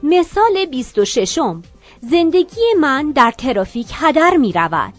مثال 26. زندگی من در ترافیک هدر می رود.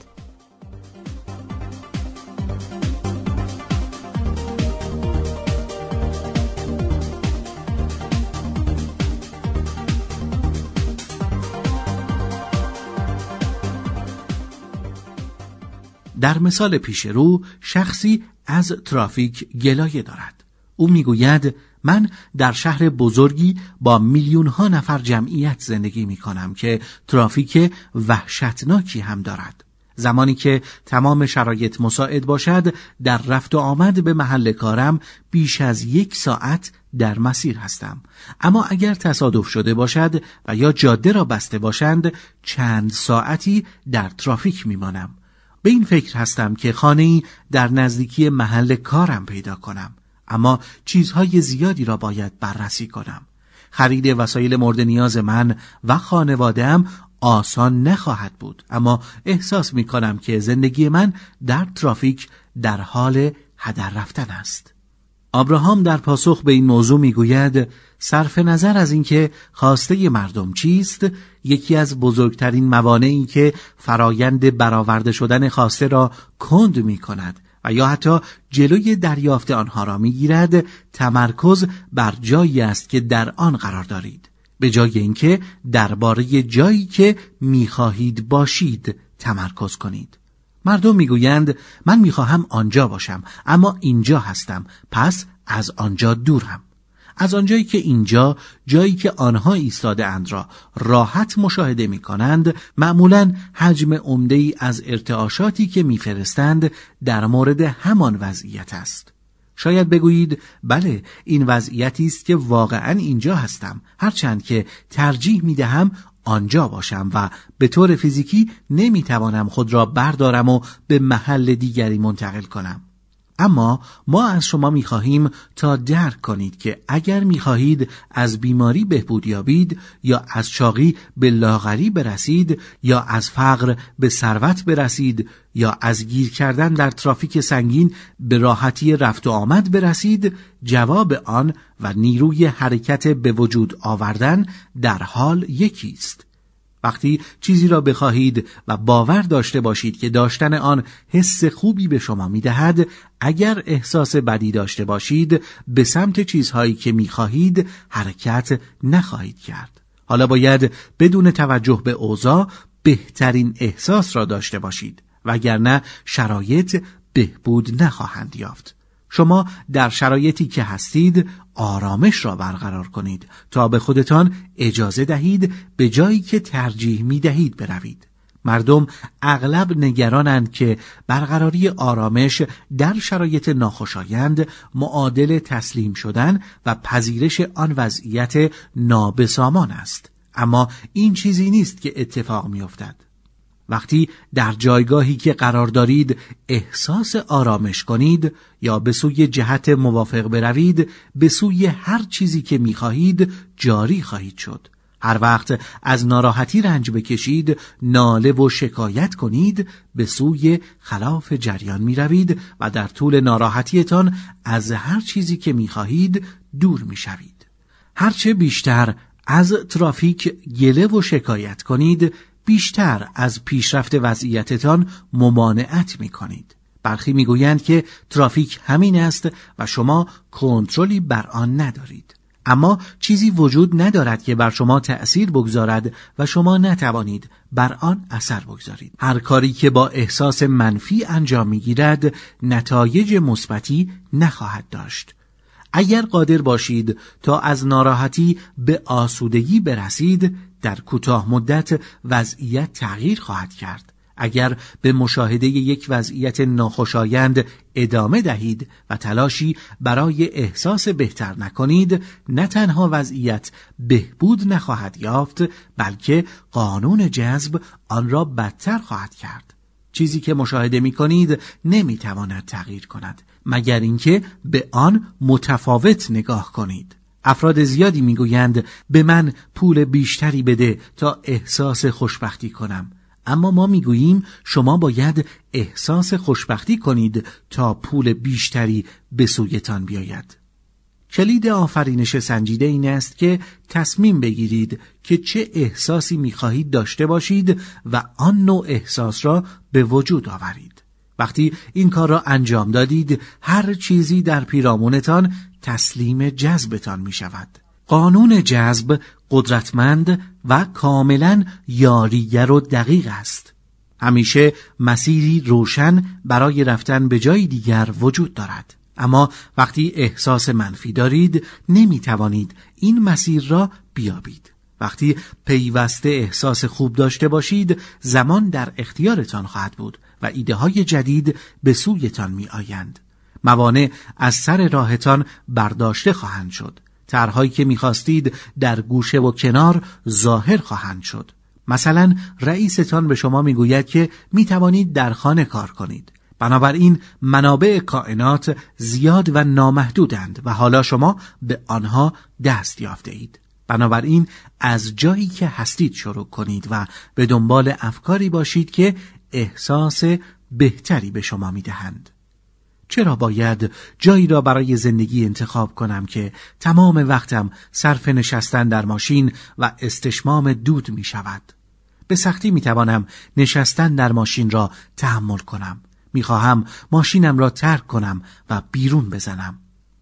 در مثال پیش رو شخصی از ترافیک گلایه دارد. او میگوید من در شهر بزرگی با میلیون‌ها نفر جمعیت زندگی می‌کنم که ترافیک وحشتناکی هم دارد. زمانی که تمام شرایط مساعد باشد در رفت و آمد به محل کارم بیش از 1 ساعت در مسیر هستم. اما اگر تصادف شده باشد و یا جاده را بسته باشند چند ساعتی در ترافیک میمانم. به این فکر هستم که خانه‌ای در نزدیکی محل کارم پیدا کنم. اما چیزهای زیادی را باید بررسی کنم. خرید وسایل مورد نیاز من و خانواده‌ام آسان نخواهد بود، اما احساس می کنم که زندگی من در ترافیک در حال هدر رفتن است. ابراهام در پاسخ به این موضوع می گوید صرف نظر از اینکه خواسته مردم چیست، یکی از بزرگترین موانعی که فرایند برآورده شدن خواسته را کند می کند و یا حتی جلوی دریافت آنها را می گیرد، تمرکز بر جایی است که در آن قرار دارید، به جای اینکه درباره جایی که می خواهید باشید تمرکز کنید. مردم می گویند من می خواهم آنجا باشم اما اینجا هستم، پس از آنجا دورم. از آنجایی که اینجا، جایی که آنها ایستاده اند را راحت مشاهده می کنند، معمولاً حجم عمده‌ای از ارتعاشاتی که می فرستند در مورد همان وضعیت است. شاید بگویید بله این وضعیتی است که واقعاً اینجا هستم، هرچند که ترجیح می دهم آنجا باشم و به طور فیزیکی نمی توانم خود را بردارم و به محل دیگری منتقل کنم. اما ما از شما می‌خواهیم تا درک کنید که اگر می‌خواهید از بیماری بهبود یابید یا از چاقی به لاغری برسید یا از فقر به ثروت برسید یا از گیر کردن در ترافیک سنگین به راحتی رفت و آمد برسید، جواب آن و نیروی حرکت به وجود آوردن در حال یکی است. وقتی چیزی را بخواهید و باور داشته باشید که داشتن آن حس خوبی به شما می‌دهد، اگر احساس بدی داشته باشید به سمت چیزهایی که می‌خواهید حرکت نخواهید کرد. حالا باید بدون توجه به اوضاع بهترین احساس را داشته باشید، وگرنه شرایط بهبود نخواهند یافت. شما در شرایطی که هستید آرامش را برقرار کنید تا به خودتان اجازه دهید به جایی که ترجیح می دهید بروید. مردم اغلب نگرانند که برقراری آرامش در شرایط ناخوشایند معادل تسلیم شدن و پذیرش آن وضعیت نابسامان است. اما این چیزی نیست که اتفاق می افتد. وقتی در جایگاهی که قرار دارید احساس آرامش کنید یا به سوی جهت موافق بروید، به سوی هر چیزی که می‌خواهید جاری خواهید شد. هر وقت از ناراحتی رنج بکشید، ناله و شکایت کنید، به سوی خلاف جریان می‌روید و در طول ناراحتیتان از هر چیزی که می‌خواهید دور می‌شوید. هرچه بیشتر از ترافیک گله و شکایت کنید، بیشتر از پیشرفت وضعیتتان ممانعت می کنید. برخی می گویند که ترافیک همین است و شما کنترلی بر آن ندارید. اما چیزی وجود ندارد که بر شما تأثیر بگذارد و شما نتوانید بر آن اثر بگذارید. هر کاری که با احساس منفی انجام می گیرد نتایج مثبتی نخواهد داشت. اگر قادر باشید تا از ناراحتی به آسودگی برسید، در کوتاه مدت وضعیت تغییر خواهد کرد. اگر به مشاهده یک وضعیت ناخوشایند ادامه دهید و تلاشی برای احساس بهتر نکنید، نه تنها وضعیت بهبود نخواهد یافت، بلکه قانون جذب آن را بدتر خواهد کرد. چیزی که مشاهده می کنید نمی تواند تغییر کند مگر اینکه به آن متفاوت نگاه کنید. افراد زیادی میگویند به من پول بیشتری بده تا احساس خوشبختی کنم، اما ما میگوییم شما باید احساس خوشبختی کنید تا پول بیشتری به سویتان بیاید. کلید آفرینش سنجیده این است که تصمیم بگیرید که چه احساسی می‌خواهید داشته باشید و آن نوع احساس را به وجود آورید. وقتی این کار را انجام دادید، هر چیزی در پیرامونتان تسلیم جذبتان می‌شود. قانون جذب قدرتمند و کاملاً یاریگر و دقیق است. همیشه مسیری روشن برای رفتن به جای دیگر وجود دارد. اما وقتی احساس منفی دارید، نمی‌توانید این مسیر را بیابید. وقتی پیوسته احساس خوب داشته باشید، زمان در اختیارتان خواهد بود و ایده‌های جدید به سویتان می‌آیند. موانع از سر راهتان برداشته خواهند شد. طرح‌هایی که می‌خواستید در گوشه و کنار ظاهر خواهند شد. مثلا رئیستان به شما می‌گوید که می‌توانید در خانه کار کنید. بنابراین منابع کائنات زیاد و نامحدودند و حالا شما به آنها دست یافته اید. بنابراین از جایی که هستید شروع کنید و به دنبال افکاری باشید که احساس بهتری به شما می‌دهند. چرا باید جایی را برای زندگی انتخاب کنم که تمام وقتم صرف نشستن در ماشین و استشمام دود می شود؟ به سختی می توانم نشستن در ماشین را تحمل کنم. می خواهم ماشینم را ترک کنم و بیرون بزنم.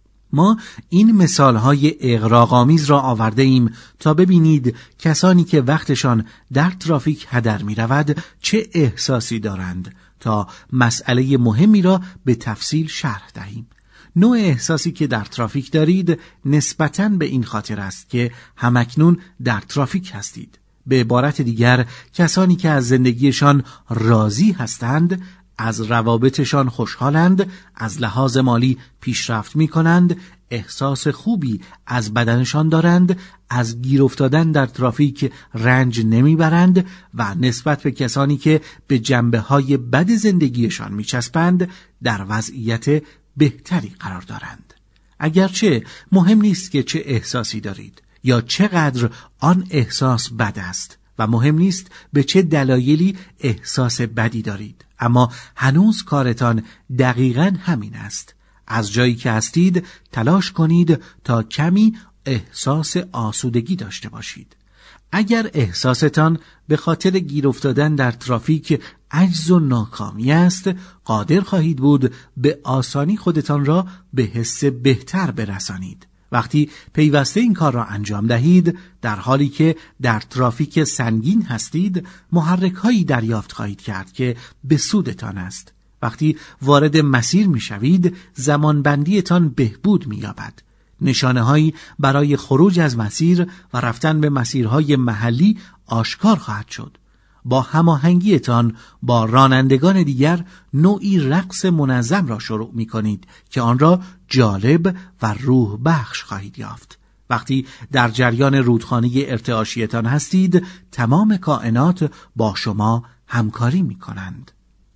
ما این مثالهای اغراق‌آمیز را آورده ایم تا ببینید کسانی که وقتشان در ترافیک هدر می رود چه احساسی دارند تا مسئله مهمی را به تفصیل شرح دهیم. نوع احساسی که در ترافیک دارید نسبتاً به این خاطر است که همکنون در ترافیک هستید. به عبارت دیگر، کسانی که از زندگیشان راضی هستند، از روابطشان خوشحالند، از لحاظ مالی پیشرفت می کنند، احساس خوبی از بدنشان دارند، از گیر افتادن در ترافیک رنج نمی برند و نسبت به کسانی که به جنبه‌های بد زندگیشان می چسبند در وضعیت بهتری قرار دارند. اگرچه مهم نیست که چه احساسی دارید یا چقدر آن احساس بد است و مهم نیست به چه دلایلی احساس بدی دارید، اما هنوز کارتان دقیقاً همین است. از جایی که هستید تلاش کنید تا کمی احساس آسودگی داشته باشید. اگر احساستان به خاطر گیر افتادن در ترافیک عجز و ناکامی است، قادر خواهید بود به آسانی خودتان را به حس بهتر برسانید. وقتی پیوسته این کار را انجام دهید، در حالی که در ترافیک سنگین هستید، محرک‌هایی دریافت خواهید کرد که به سودتان است. وقتی وارد مسیر می‌شوید، زمانبندیتان بهبود می‌یابد. نشانه‌هایی برای خروج از مسیر و رفتن به مسیرهای محلی آشکار خواهد شد. با هماهنگیتان با رانندگان دیگر نوعی رقص منظم را شروع می‌کنید که آن را جالب و روح بخش خواهید یافت. وقتی در جریان رودخانه ارتعاشیتان هستید، تمام کائنات با شما همکاری می‌کنند.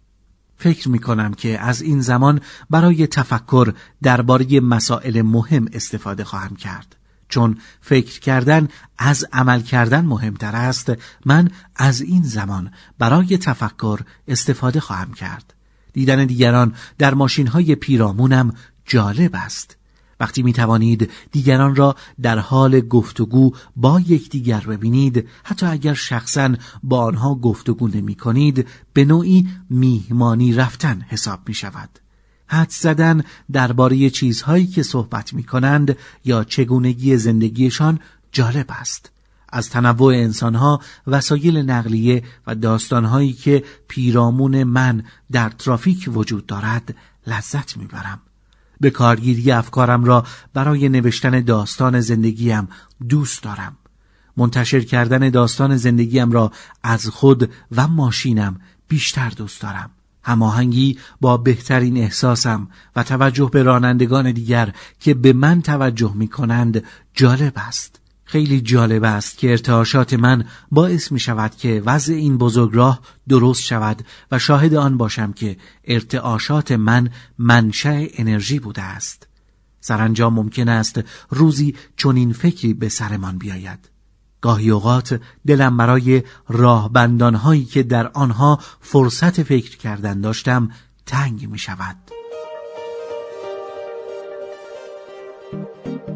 فکر می‌کنم که از این زمان برای تفکر درباره مسائل مهم استفاده خواهم کرد. چون فکر کردن از عمل کردن مهمتر است، من از این زمان برای تفکر استفاده خواهم کرد. دیدن دیگران در ماشین‌های پیرامونم جالب است. وقتی می توانید دیگران را در حال گفتگو با یکدیگر ببینید، حتی اگر شخصاً با آنها گفتگو نمی کنید، به نوعی میهمانی رفتن حساب می شود. حدس زدن درباره چیزهایی که صحبت می کنند یا چگونگی زندگیشان جالب است. از تنوع انسانها، وسایل نقلیه و داستانهایی که پیرامون من در ترافیک وجود دارد لذت می برم. به کارگیری افکارم را برای نوشتن داستان زندگیم دوست دارم. منتشر کردن داستان زندگیم را از خود و ماشینم بیشتر دوست دارم. هماهنگی با بهترین احساسم و توجه به رانندگان دیگر که به من توجه می کنند جالب است. خیلی جالب است که ارتعاشات من باعث می شود که وضع این بزرگراه درست شود و شاهد آن باشم که ارتعاشات من منشأ انرژی بوده است. سرانجام ممکن است روزی چنین فکری به سرمان بیاید. گاهی اوقات دلم برای راهبندان‌هایی که در آنها فرصت فکر کردن داشتم تنگ می شود.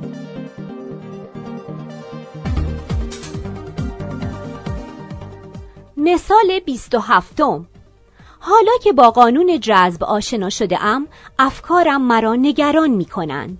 مثال 27. حالا که با قانون جذب آشنا شده ام، افکارم مرا نگران می کنند.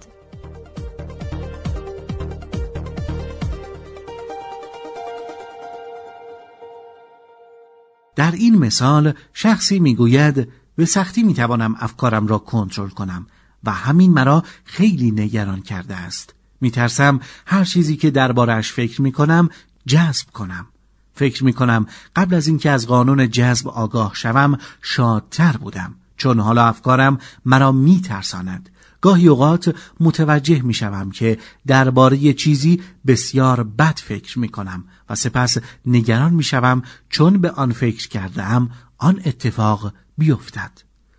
در این مثال شخصی میگوید به سختی میتوانم افکارم را کنترل کنم و همین مرا خیلی نگران کرده است. میترسم هر چیزی که درباره‌اش فکر میکنم جذب کنم. فکر میکنم قبل از اینکه از قانون جذب آگاه شوم شادتر بودم، چون حالا افکارم مرا میترساند. گاهی اوقات متوجه میشوم که درباره چیزی بسیار بد فکر میکنم و سپس نگران میشوم چون به آن فکر کردم آن اتفاق بیفتد.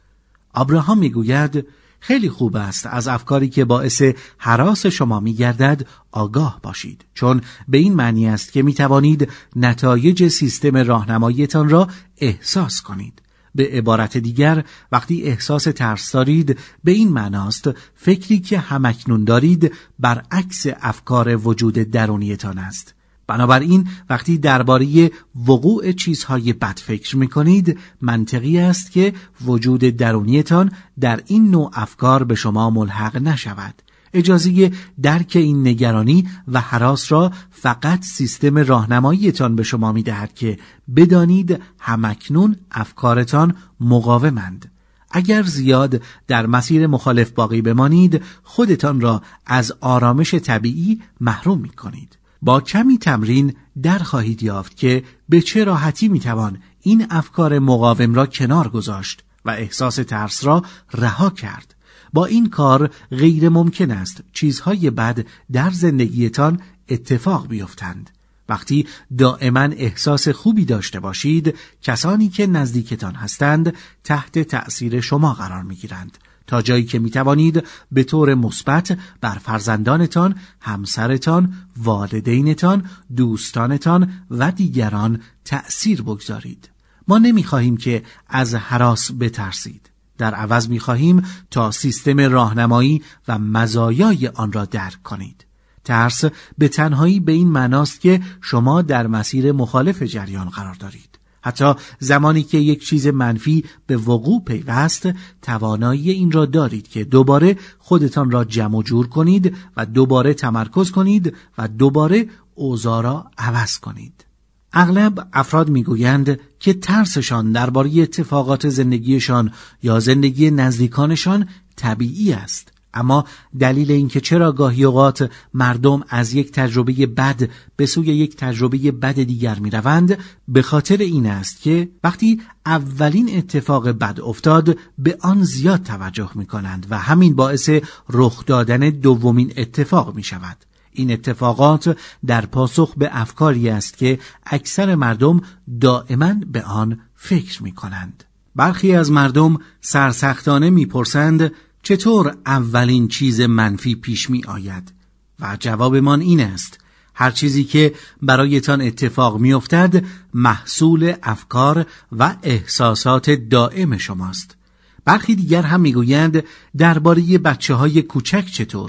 ابراهام میگوید خیلی خوب است از افکاری که باعث هراس شما میگردد آگاه باشید، چون به این معنی است که میتوانید نتایج سیستم راهنماییتان را احساس کنید. به عبارت دیگر وقتی احساس ترس دارید به این معناست فکری که همکنون دارید برعکس افکار وجود درونیتان است. بنابراین وقتی درباره وقوع چیزهای بد فکر می‌کنید منطقی است که وجود درونیتان در این نوع افکار به شما ملحق نشود. اجازه درک این نگرانی و هراس را فقط سیستم راهنماییتان به شما می‌دهد که بدانید همکنون افکارتان مقاومند. اگر زیاد در مسیر مخالف باقی بمانید خودتان را از آرامش طبیعی محروم می‌کنید. با کمی تمرین در خواهید یافت که به چه راحتی میتوان این افکار مقاوم را کنار گذاشت و احساس ترس را رها کرد. با این کار غیر ممکن است چیزهای بد در زندگیتان اتفاق بیفتند. وقتی دائما احساس خوبی داشته باشید کسانی که نزدیکتان هستند تحت تأثیر شما قرار میگیرند، تا جایی که میتوانید به طور مثبت بر فرزندانتان، همسرتان، والدینتان، دوستانتان و دیگران تأثیر بگذارید. ما نمیخواهیم که از هراس بترسید. در عوض میخواهیم تا سیستم راهنمایی و مزایای آن را درک کنید. ترس به تنهایی به این معناست که شما در مسیر مخالف جریان قرار دارید. حتی زمانی که یک چیز منفی به وقوع پیوست توانایی این را دارید که دوباره خودتان را جمع جور کنید و دوباره تمرکز کنید و دوباره اوضاع را عوض کنید. اغلب افراد میگویند که ترسشان درباره اتفاقات زندگیشان یا زندگی نزدیکانشان طبیعی است. اما دلیل اینکه چرا گاهی اوقات مردم از یک تجربه بد به سوی یک تجربه بد دیگر می روند به خاطر این است که وقتی اولین اتفاق بد افتاد به آن زیاد توجه می کنند و همین باعث رخ دادن دومین اتفاق می شود. این اتفاقات در پاسخ به افکاری است که اکثر مردم دائما به آن فکر می کنند. برخی از مردم سرسختانه می پرسند چطور اولین چیز منفی پیش می آید؟ و جوابمان این است: هر چیزی که برایتان اتفاق می افتد محصول افکار و احساسات دائم شماست. برخی دیگر هم می گویند درباره بچه‌های کوچک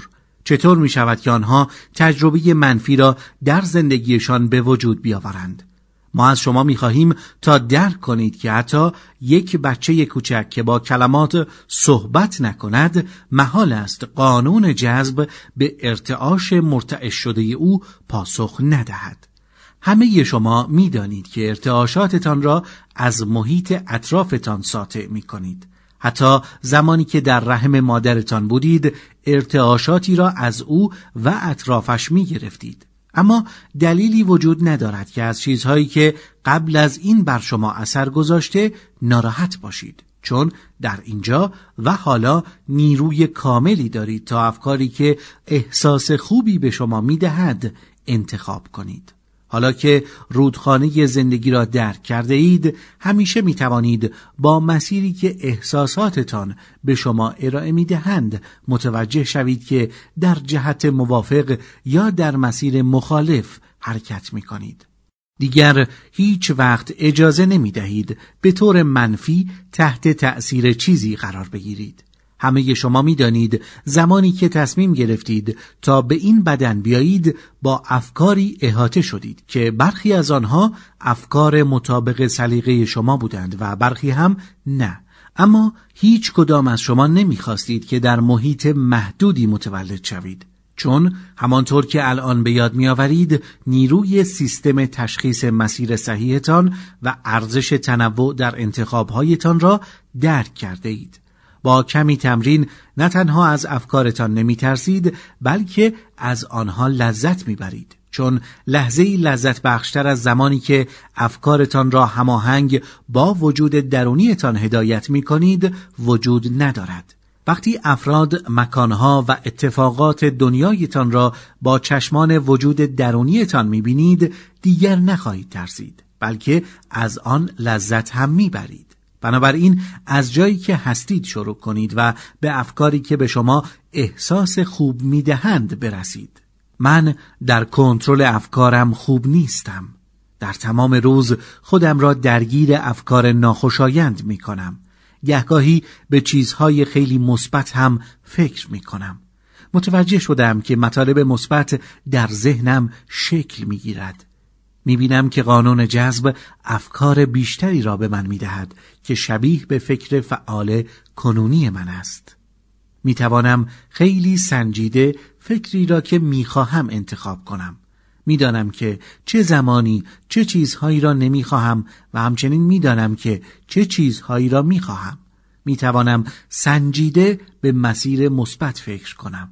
چطور می شود که آنها تجربه منفی را در زندگیشان به وجود بیاورند. ما از شما می‌خواهیم تا درک کنید که حتی یک بچه کوچک که با کلمات صحبت نکند محال است قانون جذب به ارتعاش مرتعش شده او پاسخ ندهد. همه شما می‌دانید که ارتعاشاتتان را از محیط اطرافتان ساطع می‌کنید. حتی زمانی که در رحم مادرتان بودید ارتعاشاتی را از او و اطرافش می‌گرفتید. اما دلیلی وجود ندارد که از چیزهایی که قبل از این بر شما اثر گذاشته ناراحت باشید، چون در اینجا و حالا نیروی کاملی دارید تا افکاری که احساس خوبی به شما میدهد انتخاب کنید. حالا که رودخانه زندگی را درک کرده اید همیشه می توانید با مسیری که احساساتتان به شما ارائه می دهند متوجه شوید که در جهت موافق یا در مسیر مخالف حرکت می کنید. دیگر هیچ وقت اجازه نمی دهید به طور منفی تحت تأثیر چیزی قرار بگیرید. همه شما می دانید زمانی که تصمیم گرفتید تا به این بدن بیایید با افکاری احاطه شدید که برخی از آنها افکار مطابق سلیقه شما بودند و برخی هم نه. اما هیچ کدام از شما نمی خواستید که در محیط محدودی متولد شوید، چون همانطور که الان به یاد می آورید نیروی سیستم تشخیص مسیر صحیحتان و ارزش تنوع در انتخابهایتان را درک کرده اید. با کمی تمرین نه تنها از افکارتان نمی ترسید بلکه از آنها لذت می برید، چون لحظه‌ای لذت بخشتر از زمانی که افکارتان را هماهنگ با وجود درونیتان هدایت می کنید وجود ندارد. وقتی افراد، مکانها و اتفاقات دنیایتان را با چشمان وجود درونیتان می بینید دیگر نخواهید ترسید بلکه از آن لذت هم می برید. بنابراین از جایی که هستید شروع کنید و به افکاری که به شما احساس خوب میدهند برسید. من در کنترل افکارم خوب نیستم. در تمام روز خودم را درگیر افکار ناخوشایند می کنم. گهگاهی به چیزهای خیلی مثبت هم فکر می کنم. متوجه شدم که مطالب مثبت در ذهنم شکل می گیرد. می بینم که قانون جذب افکار بیشتری را به من می دهد که شبیه به فکر فعال کنونی من است. می توانم خیلی سنجیده فکری را که می خواهم انتخاب کنم. می دانم که چه زمانی چه چیزهایی را نمی خواهم و همچنین می دانم که چه چیزهایی را می خواهم. می توانم سنجیده به مسیر مثبت فکر کنم.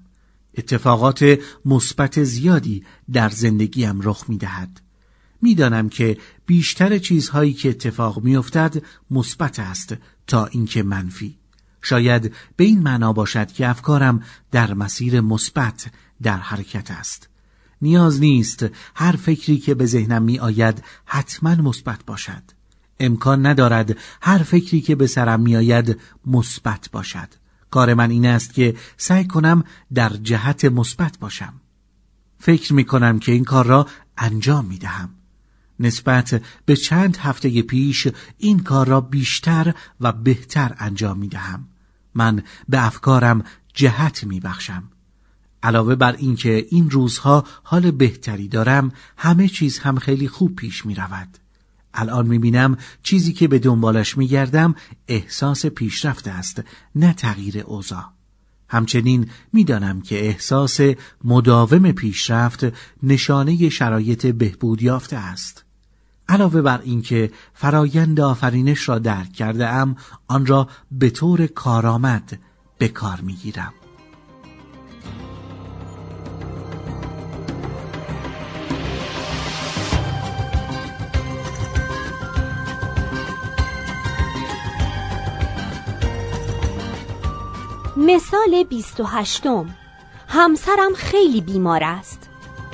اتفاقات مثبت زیادی در زندگیم رخ می دهد. می دانم که بیشتر چیزهایی که اتفاق می افتد مثبت است تا اینکه منفی. شاید به این معنا باشد که افکارم در مسیر مثبت در حرکت است. نیاز نیست هر فکری که به ذهنم می آید حتما مثبت باشد. امکان ندارد هر فکری که به سرم می آید مثبت باشد. کار من این است که سعی کنم در جهت مثبت باشم. فکر می کنم که این کار را انجام می دهم. نسبت به چند هفته پیش این کار را بیشتر و بهتر انجام می دهم. من به افکارم جهت می بخشم. علاوه بر این که این روزها حال بهتری دارم، همه چیز هم خیلی خوب پیش می رود. الان می بینم چیزی که به دنبالش می گردم احساس پیشرفت است، نه تغییر اوضاع. همچنین می دانم که احساس مداوم پیشرفت نشانه شرایط بهبود یافته است. علاوه بر این که فرایند آفرینش را درک کرده ام، آن را به طور کارآمد به کار می گیرم. مثال 28. همسرم خیلی بیمار است.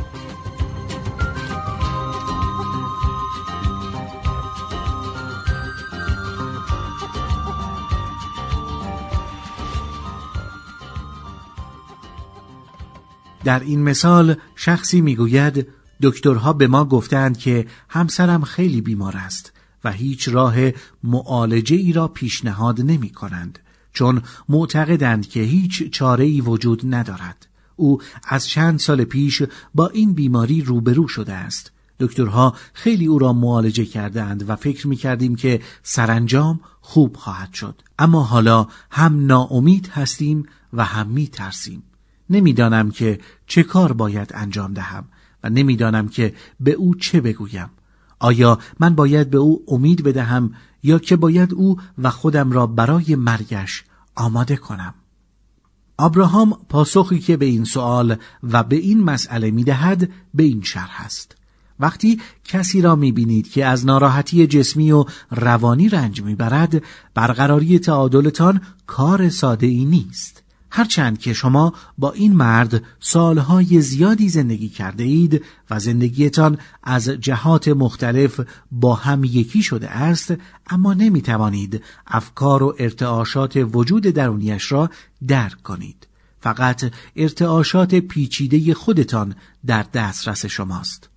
در این مثال شخصی میگوید دکترها به ما گفتند که همسرم خیلی بیمار است و هیچ راه معالجه ای را پیشنهاد نمی کنند، چون معتقدند که هیچ چاره‌ای وجود ندارد. او از چند سال پیش با این بیماری روبرو شده است. دکترها خیلی او را معالجه کردند و فکر می‌کردیم که سرانجام خوب خواهد شد. اما حالا هم ناامید هستیم و هم می‌ترسیم. نمی‌دانم که چه کار باید انجام دهم و نمی‌دانم که به او چه بگویم. آیا من باید به او امید بدهم یا که باید او و خودم را برای مرگش آماده کنم؟ ابراهام پاسخی که به این سوال و به این مسئله می‌دهد به این شرح است: وقتی کسی را می‌بینید که از ناراحتی جسمی و روانی رنج می‌برد، برقراری تعادلتان کار ساده‌ای نیست. هرچند که شما با این مرد سالهای زیادی زندگی کرده اید و زندگیتان از جهات مختلف با هم یکی شده است، اما نمی توانید افکار و ارتعاشات وجود درونیش را درک کنید. فقط ارتعاشات پیچیده خودتان در دسترس شماست.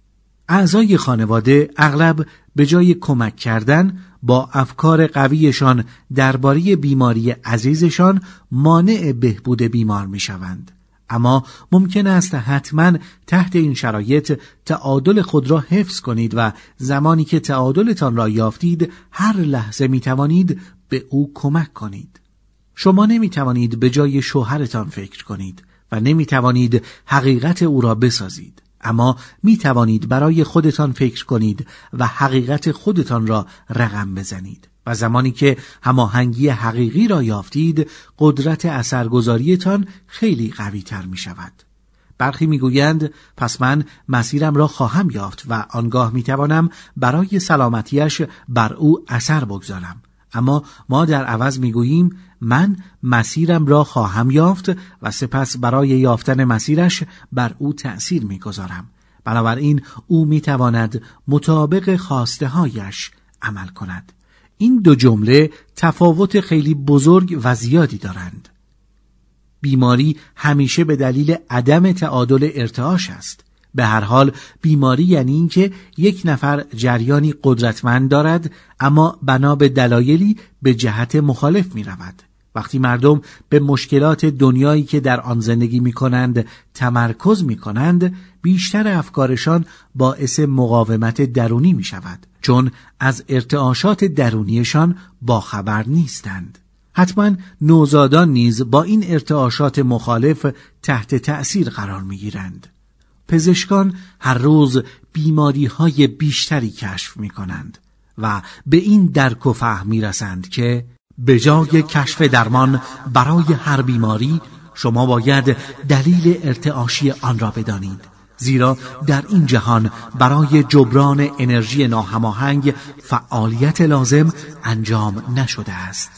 اعضای خانواده اغلب به جای کمک کردن با افکار قویشان درباره بیماری عزیزشان مانع بهبود بیمار می‌شوند. اما ممکن است حتما تحت این شرایط تعادل خود را حفظ کنید و زمانی که تعادلتان را یافتید هر لحظه می توانید به او کمک کنید. شما نمی توانید به جای شوهرتان فکر کنید و نمی توانید حقیقت او را بسازید، اما می توانید برای خودتان فکر کنید و حقیقت خودتان را رقم بزنید. و زمانی که هماهنگی حقیقی را یافتید، قدرت اثرگذاریتان خیلی قوی تر می شود. برخی می گویند پس من مسیرم را خواهم یافت و آنگاه می توانم برای سلامتیش بر او اثر بگذارم. اما ما در عوض می گوییم من مسیرم را خواهم یافت و سپس برای یافتن مسیرش بر او تأثیر می گذارم. بنابراین او می تواند مطابق خواسته هایش عمل کند. این دو جمله تفاوت خیلی بزرگ و زیادی دارند. بیماری همیشه به دلیل عدم تعادل ارتعاش است. به هر حال بیماری یعنی این که یک نفر جریانی قدرتمند دارد اما بنا به دلایلی به جهت مخالف می رود. وقتی مردم به مشکلات دنیایی که در آن زندگی می کنند تمرکز می کنند، بیشتر افکارشان باعث مقاومت درونی می شود، چون از ارتعاشات درونیشان باخبر نیستند. حتما نوزادان نیز با این ارتعاشات مخالف تحت تأثیر قرار می گیرند. پزشکان هر روز بیماری‌های بیشتری کشف می کنند و به این درک و فهم می رسند که به جای کشف درمان برای هر بیماری شما باید دلیل ارتعاشی آن را بدانید، زیرا در این جهان برای جبران انرژی ناهماهنگ فعالیت لازم انجام نشده است.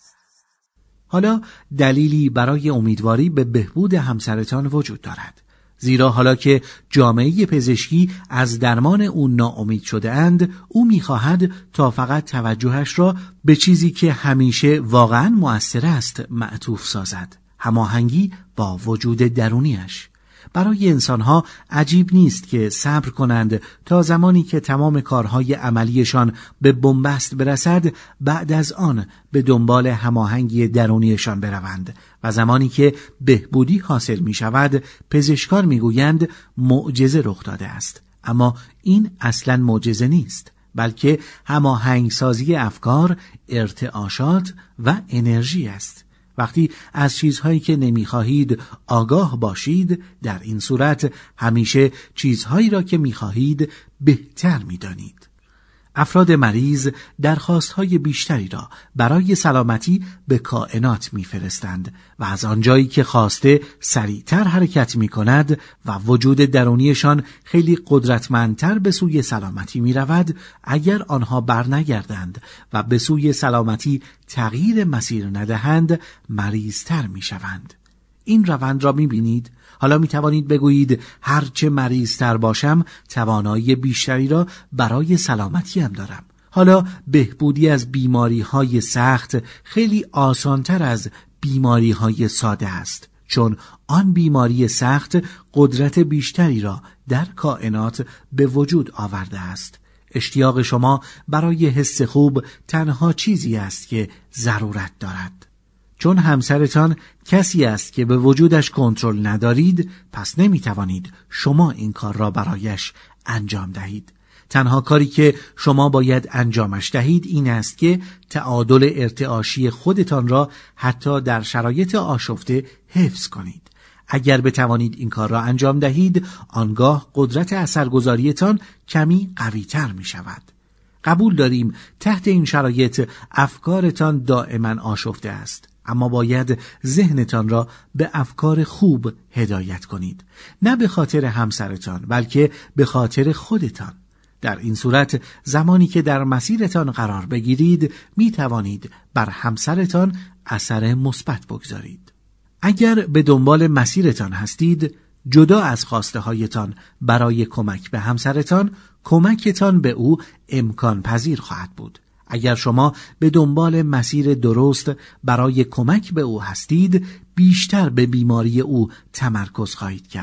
حالا دلیلی برای امیدواری به بهبود همسرتان وجود دارد، زیرا حالا که جامعه پزشکی از درمان او ناامید شده اند، او می‌خواهد تا فقط توجهش را به چیزی که همیشه واقعاً مؤثر است معطوف سازد: هماهنگی با وجود درونیش. برای انسانها عجیب نیست که صبر کنند تا زمانی که تمام کارهای عملیشان به بنبست برسد، بعد از آن به دنبال هماهنگی درونیشان بروند و زمانی که بهبودی حاصل می شود پزشکان می گویند معجزه رخ داده است. اما این اصلاً معجزه نیست، بلکه هماهنگسازی افکار، ارتعاشات و انرژی است. وقتی از چیزهایی که نمیخواهید آگاه باشید، در این صورت همیشه چیزهایی را که میخواهید بهتر میدانید. افراد مریض درخواستهای بیشتری را برای سلامتی به کائنات میفرستند و از آنجایی که خواسته سریعتر حرکت میکند و وجود درونیشان خیلی قدرتمندتر به سوی سلامتی میرود، اگر آنها برنگردند و به سوی سلامتی تغییر مسیر ندهند مریضتر میشوند. این روند را میبینید؟ حالا میتوانید بگویید هرچه مریضتر باشم توانایی بیشتری را برای سلامتیم دارم. حالا بهبودی از بیماری‌های سخت خیلی آسانتر از بیماری‌های ساده است، چون آن بیماری سخت قدرت بیشتری را در کائنات به وجود آورده است. اشتیاق شما برای حس خوب تنها چیزی است که ضرورت دارد. چون همسرتان کسی است که به وجودش کنترل ندارید، پس نمیتوانید شما این کار را برایش انجام دهید. تنها کاری که شما باید انجامش دهید این است که تعادل ارتعاشی خودتان را حتی در شرایط آشفته حفظ کنید. اگر بتوانید این کار را انجام دهید، آنگاه قدرت اثرگذاریتان کمی قوی‌تر می شود. قبول داریم تحت این شرایط افکارتان دائما آشفته است، اما باید ذهنتان را به افکار خوب هدایت کنید، نه به خاطر همسرتان بلکه به خاطر خودتان. در این صورت زمانی که در مسیرتان قرار بگیرید می توانید بر همسرتان اثر مثبت بگذارید. اگر به دنبال مسیرتان هستید، جدا از خواسته هایتان برای کمک به همسرتان، کمکتان به او امکان پذیر خواهد بود. اگر شما به دنبال مسیر درست برای کمک به او هستید، بیشتر به بیماری او تمرکز خواهید کرد،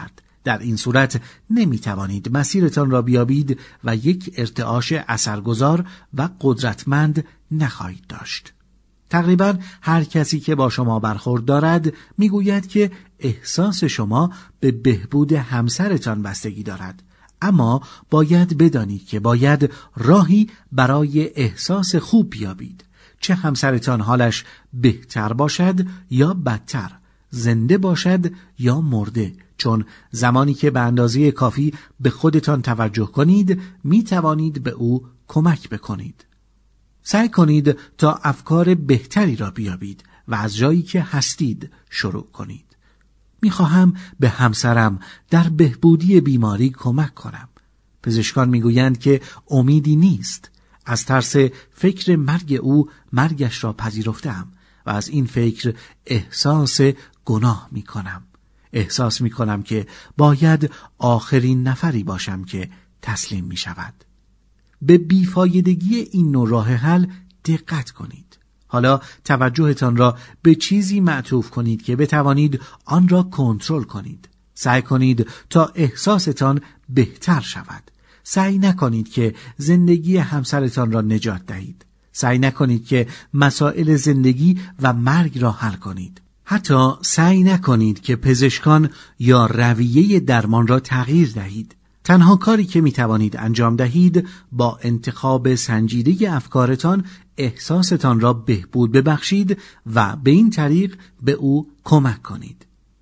در این صورت نمی توانید مسیرتان را بیابید و یک ارتعاش اثرگذار و قدرتمند نخواهید داشت. تقریبا هر کسی که با شما برخورد دارد میگوید که احساس شما به بهبود همسرتان بستگی دارد، اما باید بدانید که باید راهی برای احساس خوب بیابید، چه همسرتان حالش بهتر باشد یا بدتر، زنده باشد یا مرده، چون زمانی که به اندازه کافی به خودتان توجه کنید می توانید به او کمک بکنید. سعی کنید تا افکار بهتری را بیابید و از جایی که هستید شروع کنید. میخواهم به همسرم در بهبودی بیماری کمک کنم. پزشکان میگویند که امیدی نیست. از ترس فکر مرگ او مرگش را پذیرفتم و از این فکر احساس گناه میکنم. احساس میکنم که باید آخرین نفری باشم که تسلیم میشود. به بیفایدگی این نوع راه حل دقت کنید. حالا توجهتان را به چیزی معطوف کنید که بتوانید آن را کنترل کنید. سعی کنید تا احساستان بهتر شود. سعی نکنید که زندگی همسرتان را نجات دهید. سعی نکنید که مسائل زندگی و مرگ را حل کنید. حتی سعی نکنید که پزشکان یا رویه درمان را تغییر دهید. تنها کاری که می توانید انجام دهید با انتخاب سنجیده افکارتان احساستان را بهبود ببخشید و به این طریق به او کمک کنید.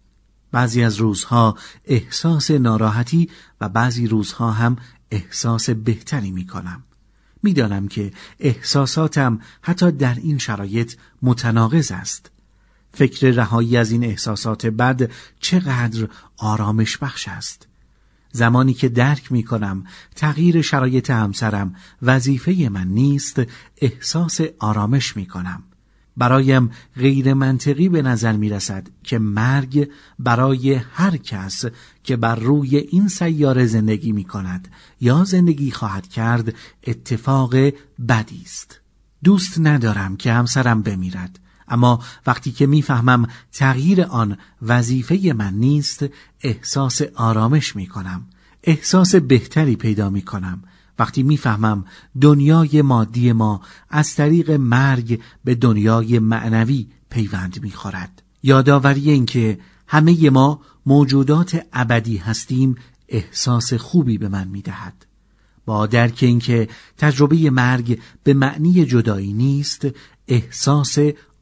بعضی از روزها احساس ناراحتی و بعضی روزها هم احساس بهتری می کنم. می دانم که احساساتم حتی در این شرایط متناقض است. فکر رهایی از این احساسات بد چقدر آرامش بخش است. زمانی که درک می کنم تغییر شرایط همسرم وظیفه من نیست، احساس آرامش می کنم. برایم غیر منطقی به نظر می رسد که مرگ برای هر کس که بر روی این سیاره زندگی می کند یا زندگی خواهد کرد اتفاق بدی است. دوست ندارم که همسرم بمیرد، اما وقتی که میفهمم تغییر آن وظیفه من نیست، احساس آرامش میکنم. احساس بهتری پیدا میکنم وقتی میفهمم دنیای مادی ما از طریق مرگ به دنیای معنوی پیوند میخورد. یادآوری این که همه ما موجودات ابدی هستیم احساس خوبی به من میدهد. با درک این که تجربه مرگ به معنی جدایی نیست، احساس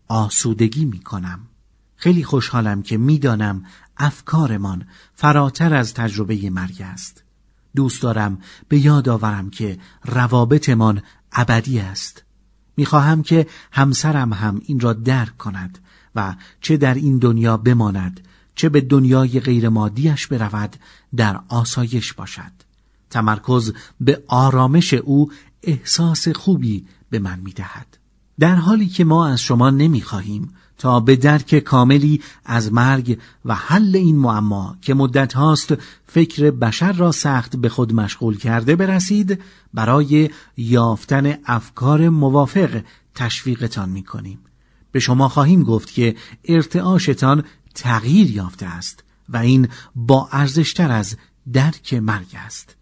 آسودگی می کنم. خیلی خوشحالم که می دانم افکارمان فراتر از تجربه مرگ است. دوست دارم به یاد آورم که روابطمان ابدی است. می خواهم که همسرم هم این را درک کند و چه در این دنیا بماند، چه به دنیای غیر مادیش برود، در آسایش باشد. تمرکز به آرامش او احساس خوبی به من می دهد. در حالی که ما از شما نمی خواهیم تا به درک کاملی از مرگ و حل این معما که مدت هاست فکر بشر را سخت به خود مشغول کرده برسید، برای یافتن افکار موافق تشویقتان می کنیم. به شما خواهیم گفت که ارتعاشتان تغییر یافته است و این با ارزشتر از درک مرگ است.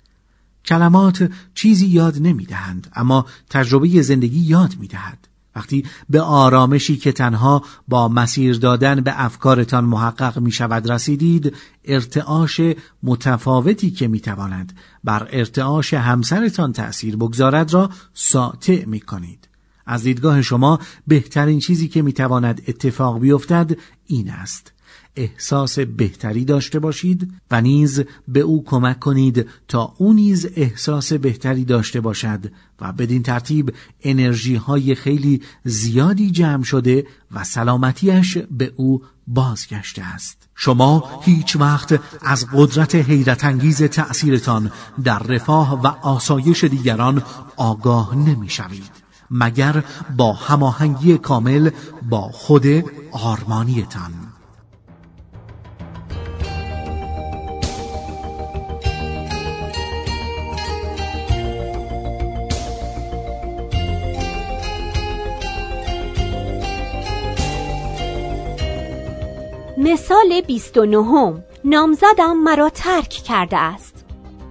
کلمات چیزی یاد نمی دهند، اما تجربه زندگی یاد می دهد. وقتی به آرامشی که تنها با مسیر دادن به افکارتان محقق می شود رسیدید، ارتعاش متفاوتی که می تواند بر ارتعاش همسرتان تأثیر بگذارد را ساطع می کنید. از دیدگاه شما بهترین چیزی که می تواند اتفاق بیفتد این است: احساس بهتری داشته باشید و نیز به او کمک کنید تا او نیز احساس بهتری داشته باشد و بدین ترتیب انرژی های خیلی زیادی جمع شده و سلامتیش به او بازگشته است. شما هیچ وقت از قدرت حیرت انگیز تأثیرتان در رفاه و آسایش دیگران آگاه نمی شوید مگر با هماهنگی کامل با خود آرمانیتان. مثال 29. نامزدم مرا ترک کرده است.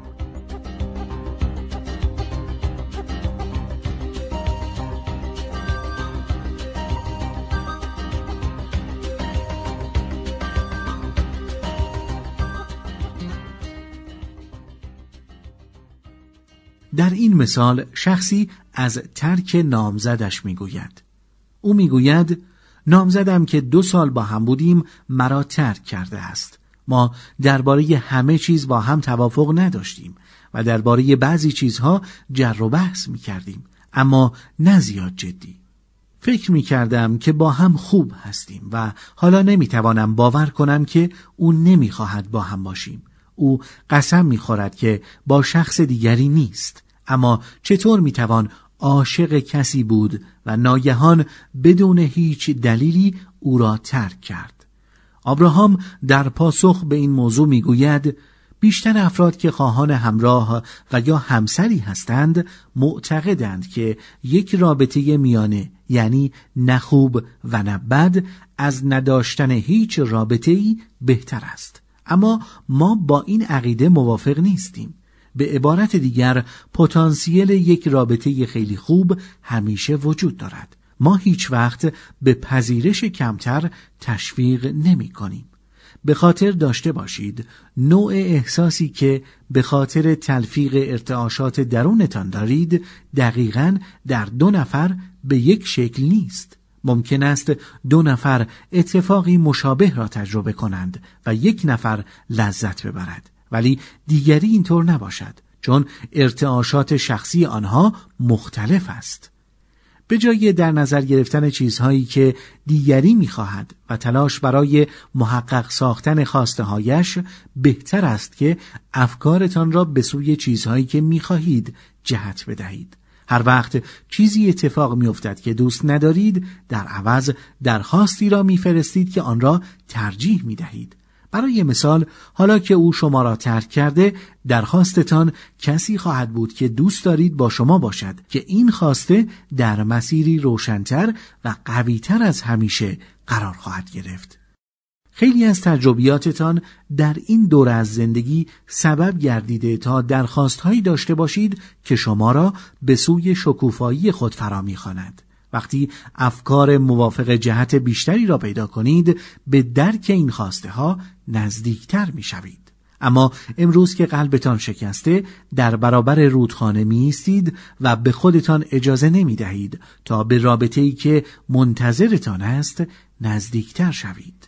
در این مثال شخصی از ترک نامزدش میگوید. او میگوید نامزدم که 2 سال با هم بودیم مرا ترک کرده است. ما درباره همه چیز با هم توافق نداشتیم و درباره بعضی چیزها جر و بحث میکردیم، اما نه زیاد جدی. فکر میکردم که با هم خوب هستیم و حالا نمیتوانم باور کنم که او نمیخواهد با هم باشیم. او قسم میخورد که با شخص دیگری نیست، اما چطور میتوان عاشق کسی بود و ناگهان بدون هیچ دلیلی او را ترک کرد؟ آبراهام در پاسخ به این موضوع میگوید بیشتر افراد که خواهان همراه و یا همسری هستند معتقدند که یک رابطه میانه، یعنی نه خوب و نه بد، از نداشتن هیچ رابطه‌ای بهتر است. اما ما با این عقیده موافق نیستیم. به عبارت دیگر، پتانسیل یک رابطه خیلی خوب همیشه وجود دارد. ما هیچ وقت به پذیرش کمتر تشویق نمی کنیم. به خاطر داشته باشید نوع احساسی که به خاطر تلفیق ارتعاشات درونتان دارید دقیقاً در 2 نفر به یک شکل نیست. ممکن است 2 نفر اتفاقی مشابه را تجربه کنند و 1 نفر لذت ببرد، ولی دیگری اینطور نباشد، چون ارتعاشات شخصی آنها مختلف است. به جای در نظر گرفتن چیزهایی که دیگری می‌خواهد و تلاش برای محقق ساختن خواسته‌هایش، بهتر است که افکارتان را به سوی چیزهایی که می‌خواهید جهت بدهید. هر وقت چیزی اتفاق می‌افتد که دوست ندارید، در عوض درخواستی را می‌فرستید که آن را ترجیح می‌دهید. برای مثال، حالا که او شما را ترک کرده، درخواستتان کسی خواهد بود که دوست دارید با شما باشد که این خواسته در مسیری روشن‌تر و قوی‌تر از همیشه قرار خواهد گرفت. خیلی از تجربیاتتان در این دوره از زندگی سبب گردیده تا درخواست‌هایی داشته باشید که شما را به سوی شکوفایی خود فرا می‌خواند. وقتی افکار موافق جهت بیشتری را پیدا کنید، به درک این خواسته ها نزدیکتر می شوید. اما امروز که قلبتان شکسته، در برابر رودخانه می ایستید و به خودتان اجازه نمی دهید تا به رابطه‌ای که منتظرتان است نزدیکتر شوید.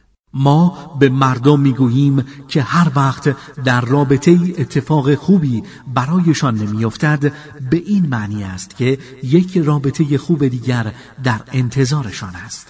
ما به مردم میگوییم که هر وقت در رابطه‌ای اتفاق خوبی برایشان نمیافتد، به این معنی است که یک رابطه خوب دیگر در انتظارشان است.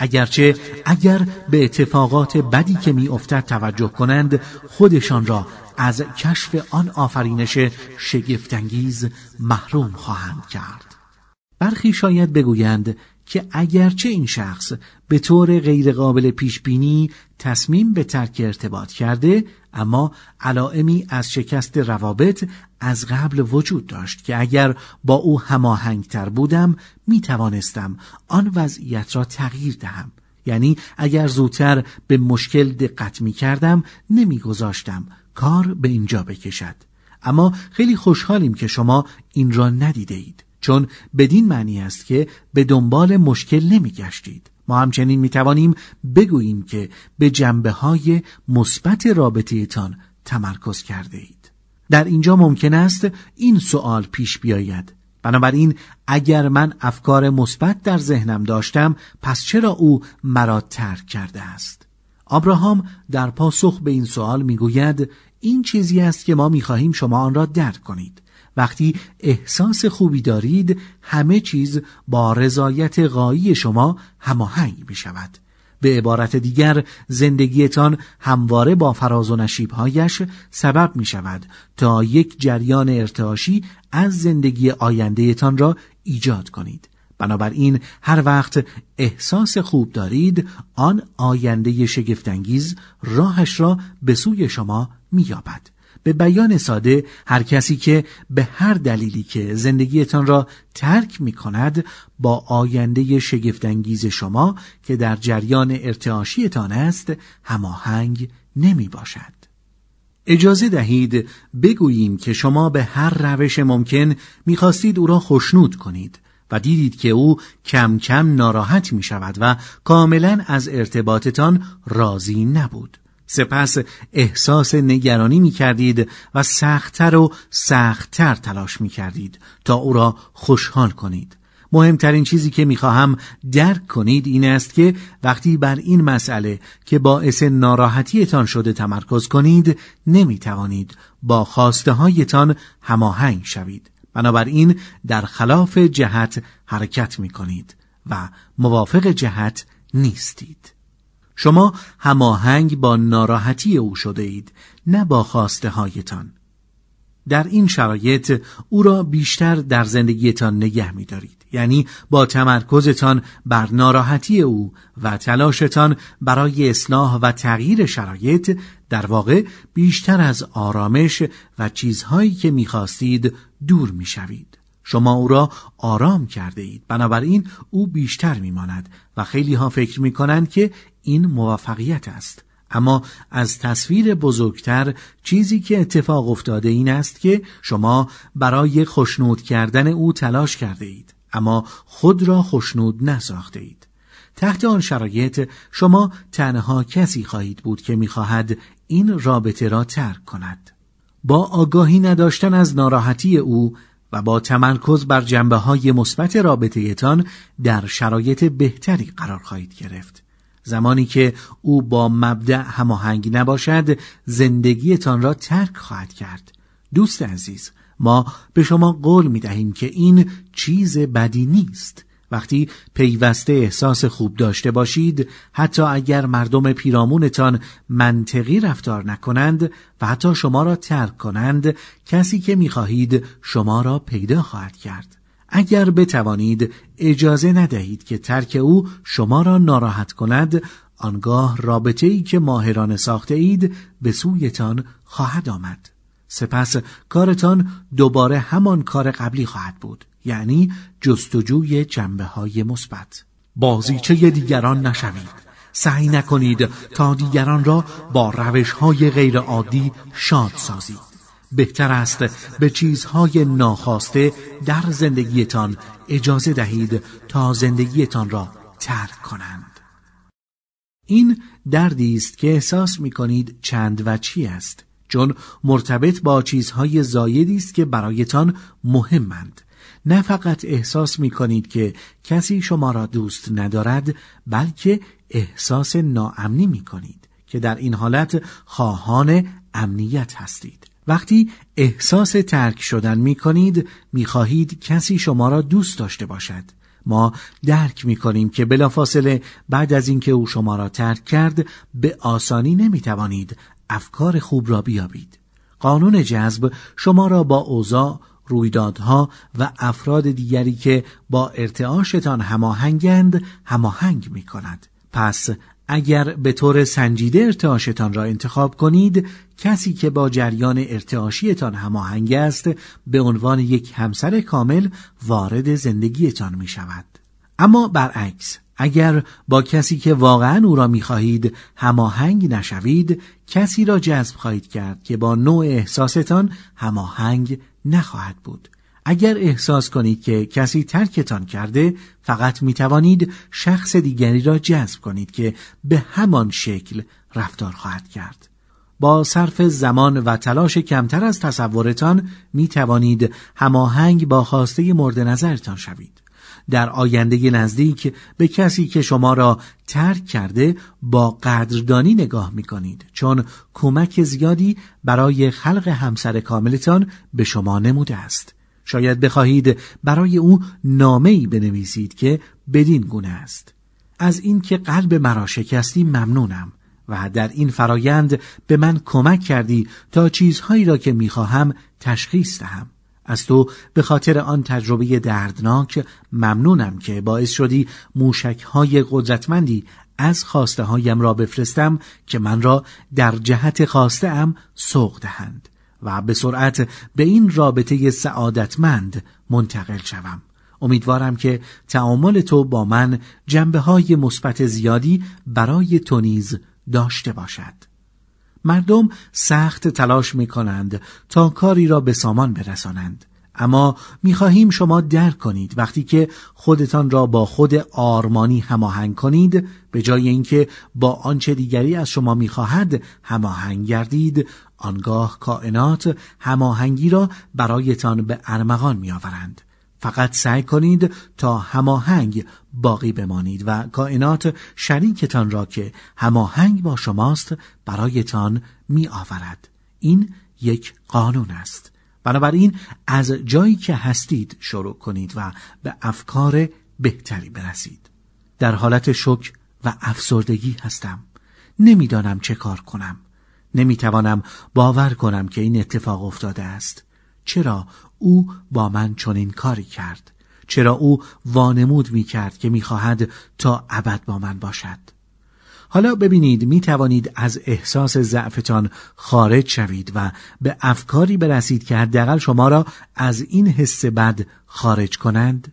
اگر به اتفاقات بدی که میافتد توجه کنند، خودشان را از کشف آن آفرینش شگفت‌انگیز محروم خواهند کرد. برخی شاید بگویند که اگرچه این شخص به طور غیرقابل پیشبینی تصمیم به ترک ارتباط کرده، اما علائمی از شکست روابط از قبل وجود داشت که اگر با او هماهنگتر بودم می توانستم آن وضعیت را تغییر دهم. یعنی اگر زودتر به مشکل دقت می کردم، نمی گذاشتم کار به اینجا بکشد. اما خیلی خوشحالیم که شما این را ندیده اید، چون بدین معنی است که به دنبال مشکل نمی گشتید. ما همچنین می توانیم بگوییم که به جنبه‌های مثبت رابطه تان تمرکز کرده اید. در اینجا ممکن است این سوال پیش بیاید: بنابراین اگر من افکار مثبت در ذهنم داشتم، پس چرا او مرا ترک کرده است؟ آبراهام در پاسخ به این سوال می گوید این چیزی است که ما می خواهیم شما آن را درک کنید. وقتی احساس خوبی دارید، همه چیز با رضایت غایی شما هماهنگ می شود. به عبارت دیگر، زندگیتان همواره با فراز و نشیب‌هایش سبب می شود تا یک جریان ارتعاشی از زندگی آیندهتان را ایجاد کنید. بنابراین هر وقت احساس خوب دارید، آن آینده شگفت‌انگیز راهش را به سوی شما می یابد. به بیان ساده، هر کسی که به هر دلیلی که زندگیتان را ترک می کند، با آینده شگفت‌انگیز شما که در جریان ارتعاشیتان است هماهنگ نمی باشد. اجازه دهید بگوییم که شما به هر روش ممکن می‌خواستید او را خوشنود کنید و دیدید که او کم کم ناراحت می‌شود و کاملاً از ارتباطتان راضی نبود. سپس احساس نگرانی می‌کردید و سخت‌تر و سخت‌تر تلاش می‌کردید تا او را خوشحال کنید. مهمترین چیزی که میخواهم درک کنید این است که وقتی بر این مسئله که باعث ناراحتیتان شده تمرکز کنید نمیتوانید با خواسته هایتان هماهنگ شوید. بنابراین در خلاف جهت حرکت میکنید و موافق جهت نیستید. شما هماهنگ با ناراحتی او شده اید، نه با خواسته هایتان. در این شرایط او را بیشتر در زندگیتان نگه می‌دارید، یعنی با تمرکزتان بر ناراحتی او و تلاشتان برای اصلاح و تغییر شرایط در واقع بیشتر از آرامش و چیزهایی که می‌خواستید دور می‌شوید. شما او را آرام کرده اید، بنابراین او بیشتر می‌ماند و خیلی ها فکر می‌کنند که این موفقیت است. اما از تصویر بزرگتر چیزی که اتفاق افتاده این است که شما برای خوشنود کردن او تلاش کرده اید، اما خود را خوشنود نساخته اید. تحت آن شرایط شما تنها کسی خواهید بود که می‌خواهد این رابطه را ترک کند. با آگاهی نداشتن از ناراحتی او و با تمرکز بر جنبه‌های مثبت رابطه‌تان در شرایط بهتری قرار خواهید گرفت. زمانی که او با مبدأ هماهنگ نباشد، زندگیتان را ترک خواهد کرد. دوست عزیز، ما به شما قول می دهیم که این چیز بدی نیست. وقتی پیوسته احساس خوب داشته باشید، حتی اگر مردم پیرامونتان منطقی رفتار نکنند و حتی شما را ترک کنند، کسی که می خواهید شما را پیدا خواهد کرد. اگر بتوانید اجازه ندهید که ترک او شما را ناراحت کند، آنگاه رابطه‌ای که ماهرانه ساخته اید به سویتان خواهد آمد. سپس کارتان دوباره همان کار قبلی خواهد بود، یعنی جستجوی جنبه‌های مثبت. بازیچه دیگران نشوید. سعی نکنید تا دیگران را با روش‌های غیر عادی شاد سازید. بهتر است به چیزهای ناخواسته در زندگیتان اجازه دهید تا زندگیتان را ترک کنند. این دردی است که احساس می‌کنید چند وجهی است، چون مرتبط با چیزهای زایدی است که برایتان مهمند. نه فقط احساس می‌کنید که کسی شما را دوست ندارد، بلکه احساس ناامنی می‌کنید که در این حالت خواهان امنیت هستید. وقتی احساس ترک شدن می کنید، می خواهید کسی شما را دوست داشته باشد. ما درک می کنیم که بلافاصله بعد از اینکه او شما را ترک کرد، به آسانی نمی توانید افکار خوب را بیابید. قانون جذب شما را با اوضاع، رویدادها و افراد دیگری که با ارتعاشتان هماهنگند هماهنگ می کند. پس اگر به طور سنجیده ارتعاشتان را انتخاب کنید، کسی که با جریان ارتعاشیتان هماهنگ است به عنوان یک همسر کامل وارد زندگیتان می شود. اما برعکس، اگر با کسی که واقعا او را می خواهید هماهنگ نشوید، کسی را جذب خواهید کرد که با نوع احساستان هماهنگ نخواهد بود. اگر احساس کنید که کسی ترکتان کرده، فقط می توانید شخص دیگری را جذب کنید که به همان شکل رفتار خواهد کرد. با صرف زمان و تلاش کمتر از تصورتان می توانید هماهنگ با خواسته مورد نظرتان شوید. در آینده نزدیک به کسی که شما را ترک کرده با قدردانی نگاه می کنید، چون کمک زیادی برای خلق همسر کاملتان به شما نموده است. شاید بخواهید برای او نامه‌ای بنویسید که بدین گونه است: از این که قلب مرا شکستی ممنونم و در این فرایند به من کمک کردی تا چیزهایی را که می‌خواهم تشخیص دهم. از تو به خاطر آن تجربه دردناک ممنونم که باعث شدی موشک‌های قدرتمندی از خواسته هایم را بفرستم که من را در جهت خواسته ام سوق دهند و به سرعت به این رابطه سعادتمند منتقل شوم. امیدوارم که تعامل تو با من جنبه‌های مثبت زیادی برای تو نیز داشته باشد. مردم سخت تلاش می‌کنند تا کاری را به سامان برسانند، اما می‌خواهیم شما درک کنید وقتی که خودتان را با خود آرمانی هماهنگ کنید، به جای اینکه با آنچه دیگری از شما می‌خواهد هماهنگ گردید، آنگاه کائنات هماهنگی را برایتان به ارمغان می‌آورند. فقط سعی کنید تا هماهنگ باقی بمانید و کائنات شریکتان را که هماهنگ با شماست برایتان می‌آورد. این یک قانون است. بنابراین از جایی که هستید شروع کنید و به افکار بهتری برسید. در حالت شوک و افسردگی هستم. نمیدانم چه کار کنم. نمیتوانم باور کنم که این اتفاق افتاده است. چرا او با من چنین کاری کرد؟ چرا او وانمود میکرد که میخواهد تا ابد با من باشد؟ حالا ببینید، می توانید از احساس ضعفتان خارج شوید و به افکاری برسید که حداقل شما را از این حس بد خارج کنند.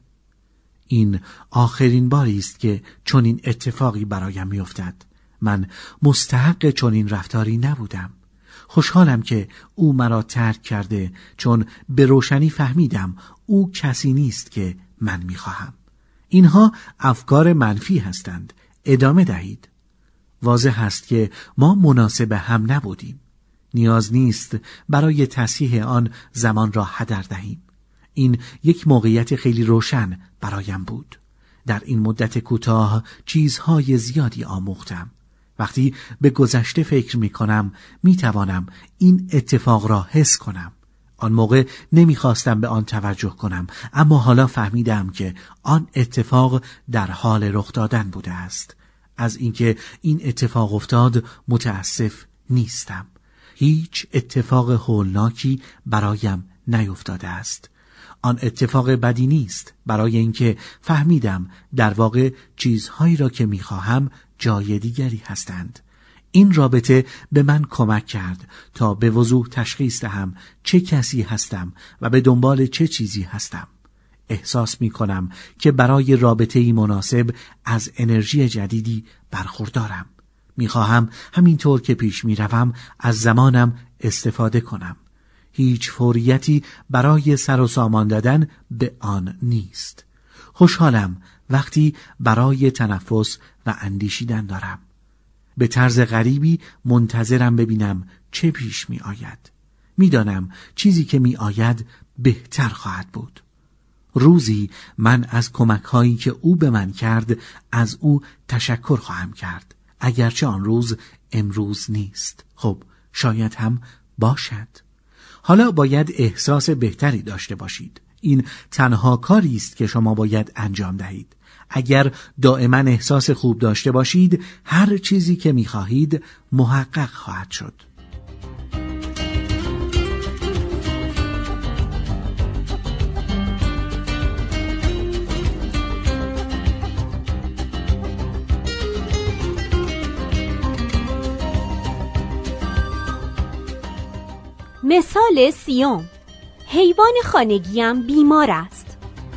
این آخرین باری است که چنین اتفاقی برایم می افتد. من مستحق چنین رفتاری نبودم. خوشحالم که او مرا ترک کرده، چون به روشنی فهمیدم او کسی نیست که من می خواهم. اینها افکار منفی هستند. ادامه دهید. واضح است که ما مناسب هم نبودیم. نیاز نیست برای تصحیح آن زمان را هدر دهیم. این یک موقعیت خیلی روشن برایم بود. در این مدت کوتاه چیزهای زیادی آموختم. وقتی به گذشته فکر می کنم می توانم این اتفاق را حس کنم. آن موقع نمی خواستم به آن توجه کنم، اما حالا فهمیدم که آن اتفاق در حال رخ دادن بوده است. از اینکه این اتفاق افتاد متاسف نیستم. هیچ اتفاق هولناکی برایم نیفتاده است. آن اتفاق بدی نیست، برای اینکه فهمیدم در واقع چیزهایی را که می‌خواهم جای دیگری هستند. این رابطه به من کمک کرد تا به وضوح تشخیص دهم چه کسی هستم و به دنبال چه چیزی هستم. احساس می کنم که برای رابطه‌ای مناسب از انرژی جدیدی برخوردارم. می خواهم همینطور که پیش می روم از زمانم استفاده کنم. هیچ فوریتی برای سر و سامان دادن به آن نیست. خوشحالم وقتی برای تنفس و اندیشیدن دارم. به طرز غریبی منتظرم ببینم چه پیش می آید. می دانم چیزی که می آید بهتر خواهد بود. روزی من از کمک‌هایی که او به من کرد از او تشکر خواهم کرد، اگرچه آن روز امروز نیست. خب شاید هم باشد. حالا باید احساس بهتری داشته باشید. این تنها کاری است که شما باید انجام دهید. اگر دائما احساس خوب داشته باشید، هر چیزی که می‌خواهید محقق خواهد شد. مثال 30. حیوان خانگیم بیمار است.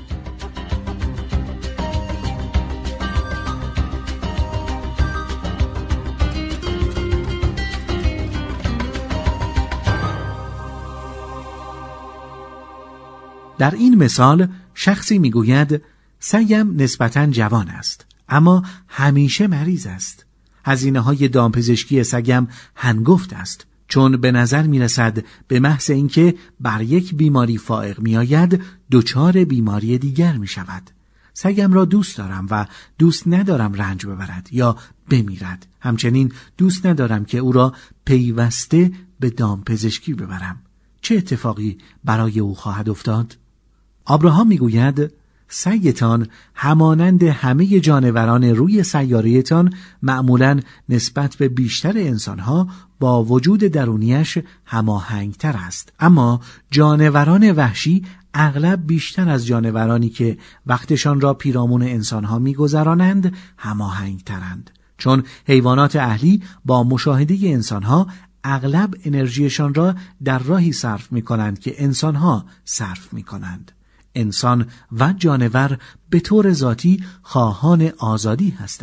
در این مثال شخصی میگوید سگم نسبتاً جوان است، اما همیشه مریض است. هزینه‌های دامپزشکی سگم هنگفت است، چون به نظر میرسد به محض اینکه بر یک بیماری فائق میآید دچار بیماری دیگر میشود. سگم را دوست دارم و دوست ندارم رنج ببرد یا بمیرد. همچنین دوست ندارم که او را پیوسته به دامپزشکی ببرم. چه اتفاقی برای او خواهد افتاد؟ ابراهام میگوید سگتان همانند همه جانوران روی سیاره‌تان معمولاً نسبت به بیشتر انسانها با وجود درونیش هماهنگتر است، اما جانوران وحشی اغلب بیشتر از جانورانی که وقتشان را پیرامون انسانها می‌گذرانند هماهنگترند، چون حیوانات اهلی با مشاهده انسانها اغلب انرژیشان را در راهی صرف می‌کنند که انسانها صرف می‌کنند. انسان و جانور به طور ذاتی خواهان آزادی هستند.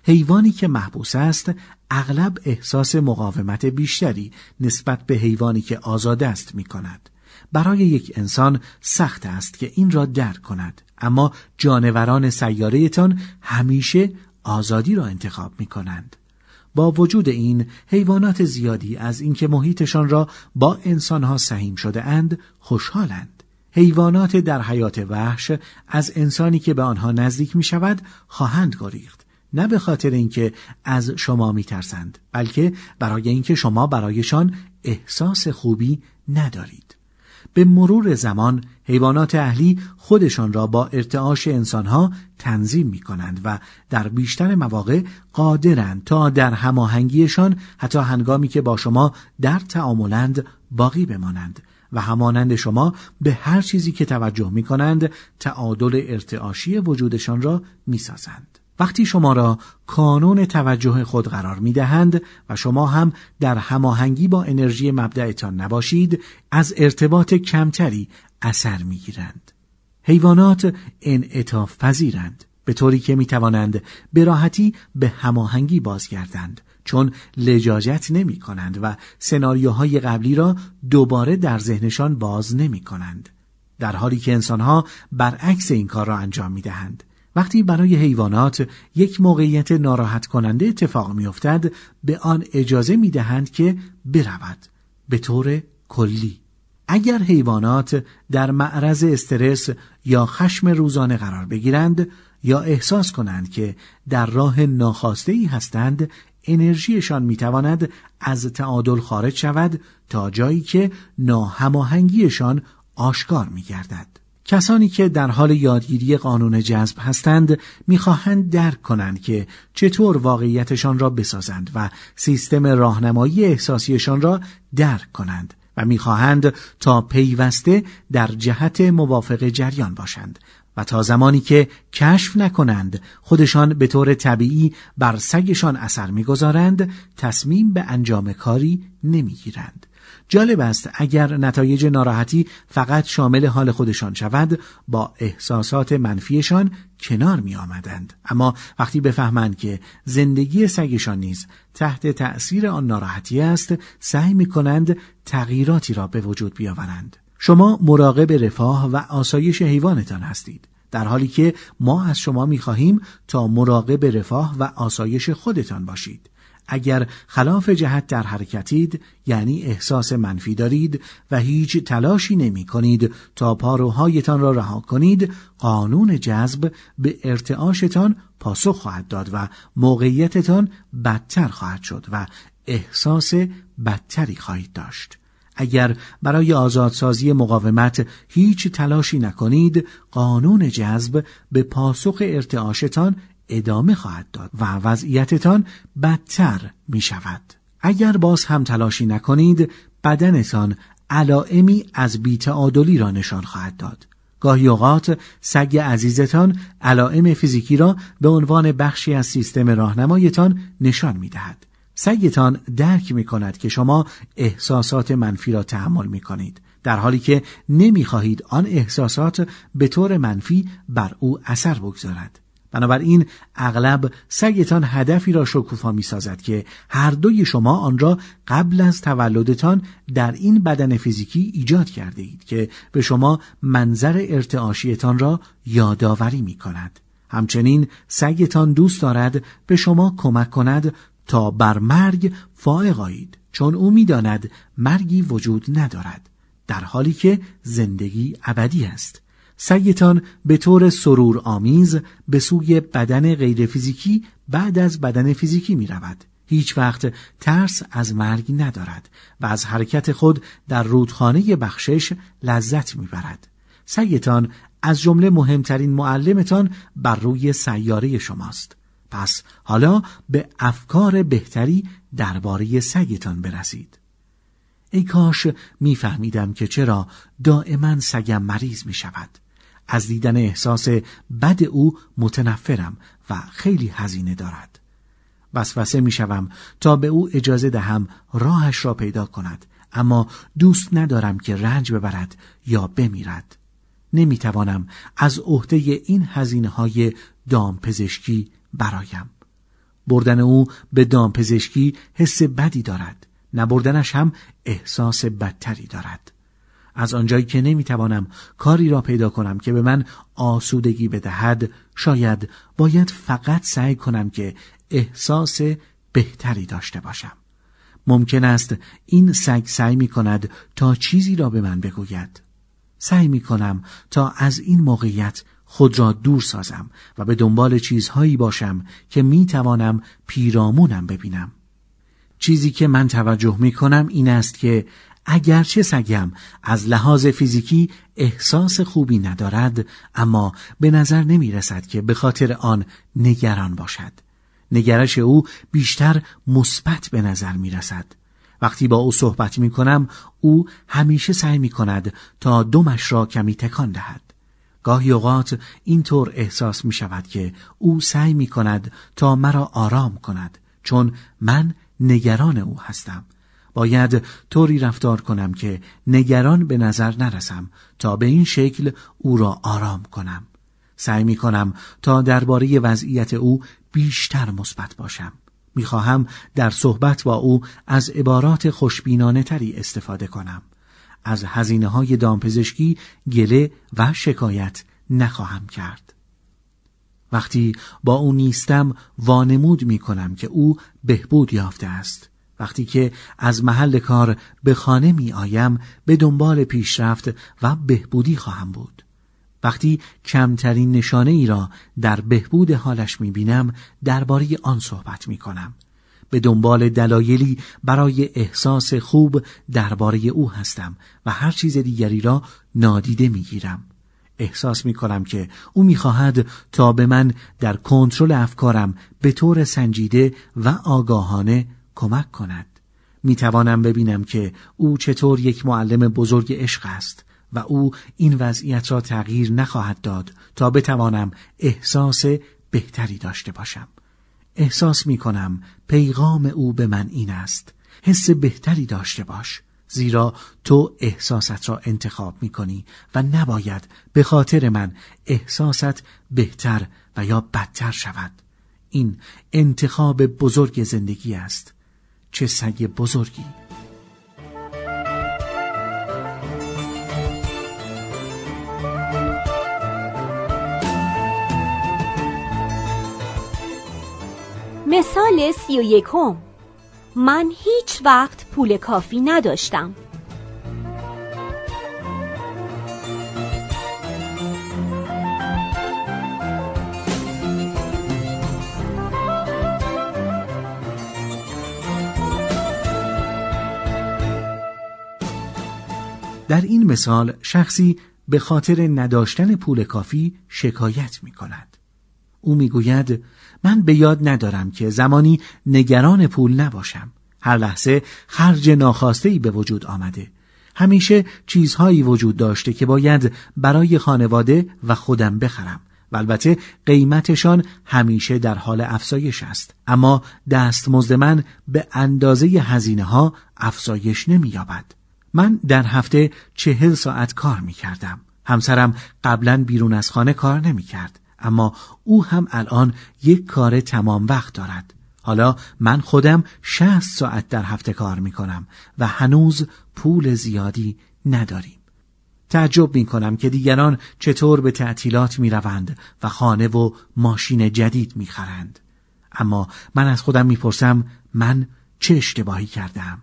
حیوانی که محبوس است اغلب احساس مقاومت بیشتری نسبت به حیوانی که آزاد است می کند. برای یک انسان سخت است که این را درک کند، اما جانوران سیاره‌تان همیشه آزادی را انتخاب می کنند. با وجود این، حیوانات زیادی از اینکه محیطشان را با انسانها سهیم شده اند خوشحالند. حیوانات در حیات وحش از انسانی که به آنها نزدیک می شود خواهند گریخت، نه به خاطر اینکه از شما می ترسند، بلکه برای اینکه شما برایشان احساس خوبی ندارید. به مرور زمان حیوانات اهلی خودشان را با ارتعاش انسانها تنظیم می کنند و در بیشتر مواقع قادرند تا در هماهنگیشان حتی هنگامی که با شما در تعاملند باقی بمانند و همانند شما به هر چیزی که توجه می کنند تعادل ارتعاشی وجودشان را می سازند. وقتی شما را کانون توجه خود قرار می دهند و شما هم در هماهنگی با انرژی مبدأتان نباشید، از ارتباط کمتری اثر می گیرند. حیوانات انعطاف پذیرند، به طوری که می توانند به راحتی به هماهنگی بازگردند، چون لجاجت نمی کنند و سناریوهای قبلی را دوباره در ذهنشان باز نمی کنند، در حالی که انسانها برعکس این کار را انجام می دهند. وقتی برای حیوانات یک موقعیت ناراحت کننده اتفاق می افتد، به آن اجازه می دهند که برود، به طور کلی. اگر حیوانات در معرض استرس یا خشم روزانه قرار بگیرند یا احساس کنند که در راه ناخواسته‌ای هستند، انرژیشان می تواند از تعادل خارج شود تا جایی که ناهماهنگیشان آشکار می گردد. کسانی که در حال یادگیری قانون جذب هستند می‌خواهند درک کنند که چطور واقعیتشان را بسازند و سیستم راهنمایی احساسیشان را درک کنند و می‌خواهند تا پیوسته در جهت موافق جریان باشند و تا زمانی که کشف نکنند خودشان به طور طبیعی بر سگشان اثر می‌گذارند تصمیم به انجام کاری نمی‌گیرند. جالب است اگر نتایج ناراحتی فقط شامل حال خودشان شود، با احساسات منفیشان کنار می آمدند، اما وقتی بفهمند که زندگی سگشان نیز تحت تأثیر آن ناراحتی است، سعی می کنند تغییراتی را به وجود بیاورند. شما مراقب رفاه و آسایش حیوانتان هستید، در حالی که ما از شما می خواهیم تا مراقب رفاه و آسایش خودتان باشید. اگر خلاف جهت در حرکتید، یعنی احساس منفی دارید و هیچ تلاشی نمی کنید تا پاروهایتان را رها کنید، قانون جذب به ارتعاشتان پاسخ خواهد داد و موقعیتتان بدتر خواهد شد و احساس بدتری خواهید داشت. اگر برای آزادسازی مقاومت هیچ تلاشی نکنید، قانون جذب به پاسخ ارتعاشتان ادامه خواهد داد و وضعیتتان بدتر می شود. اگر باز هم تلاشی نکنید، بدنتان علائمی از بی‌تعادلی را نشان خواهد داد. گاهی اوقات سگ عزیزتان علائم فیزیکی را به عنوان بخشی از سیستم راهنمایتان نشان می دهد. سگتان درک می کند که شما احساسات منفی را تحمل می کنید، در حالی که نمی خواهید آن احساسات به طور منفی بر او اثر بگذارد. بنابراین اغلب سگتان هدفی را شکوفا می سازد که هر دوی شما آن را قبل از تولدتان در این بدن فیزیکی ایجاد کرده اید که به شما منظر ارتعاشیتان را یادآوری می کند. همچنین سگتان دوست دارد به کمک کند تا بر مرگ فائق آیید، چون او می داند مرگی وجود ندارد، در حالی که زندگی ابدی است. سگتان به طور سرور آمیز به سوی بدن غیر فیزیکی بعد از بدن فیزیکی می رود. هیچ وقت ترس از مرگ ندارد و از حرکت خود در رودخانه بخشش لذت می برد. سگتان از جمله مهمترین معلمتان بر روی سیاره شماست. پس حالا به افکار بهتری درباره سگتان برسید. ای کاش میفهمیدم که چرا دائما سگم مریض می شود. از دیدن احساس بد او متنفرم و خیلی هزینه دارد. وسوسه می شوم تا به او اجازه دهم راهش را پیدا کند، اما دوست ندارم که رنج ببرد یا بمیرد. نمی توانم از عهده این هزینه‌های دامپزشکی برایم. بردن او به دامپزشکی حس بدی دارد، نبردنش هم احساس بدتری دارد. از آنجایی که نمیتوانم کاری را پیدا کنم که به من آسودگی بدهد، شاید باید فقط سعی کنم که احساس بهتری داشته باشم. ممکن است این سگ سعی می کند تا چیزی را به من بگوید. سعی می کنم تا از این موقعیت خود را دور سازم و به دنبال چیزهایی باشم که می توانم پیرامونم ببینم. چیزی که من توجه می کنم این است که اگرچه سگم از لحاظ فیزیکی احساس خوبی ندارد، اما به نظر نمی رسد که به خاطر آن نگران باشد. نگرش او بیشتر مثبت به نظر می رسد. وقتی با او صحبت می کنم، او همیشه سعی می کند تا دمش را کمی تکان دهد. گاهی اوقات اینطور احساس می شود که او سعی می کند تا مرا آرام کند، چون من نگران او هستم. باید طوری رفتار کنم که نگران به نظر نرسم تا به این شکل او را آرام کنم. سعی می کنم تا درباره وضعیت او بیشتر مثبت باشم. می خواهم در صحبت با او از عبارات خوشبینانه تری استفاده کنم. از هزینه‌های دامپزشکی گله و شکایت نخواهم کرد. وقتی با او نیستم وانمود می کنم که او بهبود یافته است. وقتی که از محل کار به خانه می آیم به دنبال پیشرفت و بهبودی خواهم بود. وقتی کمترین نشانه ای را در بهبود حالش می بینم درباره آن صحبت می کنم. به دنبال دلایلی برای احساس خوب درباره او هستم و هر چیز دیگری را نادیده می گیرم. احساس می کنم که او می خواهد تا به من در کنترل افکارم به طور سنجیده و آگاهانه کمک کند. می توانم ببینم که او چطور یک معلم بزرگ عشق است و او این وضعیت را تغییر نخواهد داد تا بتوانم احساس بهتری داشته باشم. احساس می کنم پیغام او به من این است: حس بهتری داشته باش، زیرا تو احساست را انتخاب می کنی و نباید به خاطر من احساست بهتر و یا بدتر شود. این انتخاب بزرگ زندگی است. چه سگ بزرگی! مثال 31. من هیچ وقت پول کافی نداشتم. در این مثال شخصی به خاطر نداشتن پول کافی شکایت می کند. او می گوید من به یاد ندارم که زمانی نگران پول نباشم. هر لحظه خرج ناخواسته‌ای به وجود آمده. همیشه چیزهایی وجود داشته که باید برای خانواده و خودم بخرم و البته قیمتشان همیشه در حال افزایش است، اما دستمزد من به اندازه هزینه‌ها افزایش نمی‌یابد. من در هفته 40 ساعت کار می کردم. همسرم قبلا بیرون از خانه کار نمی کرد، اما او هم الان یک کار تمام وقت دارد. حالا من خودم 60 ساعت در هفته کار می کنم و هنوز پول زیادی نداریم. تعجب می کنم که دیگران چطور به تعطیلات می روند و خانه و ماشین جدید می خرند. اما من از خودم می پرسم من چه اشتباهی کردم؟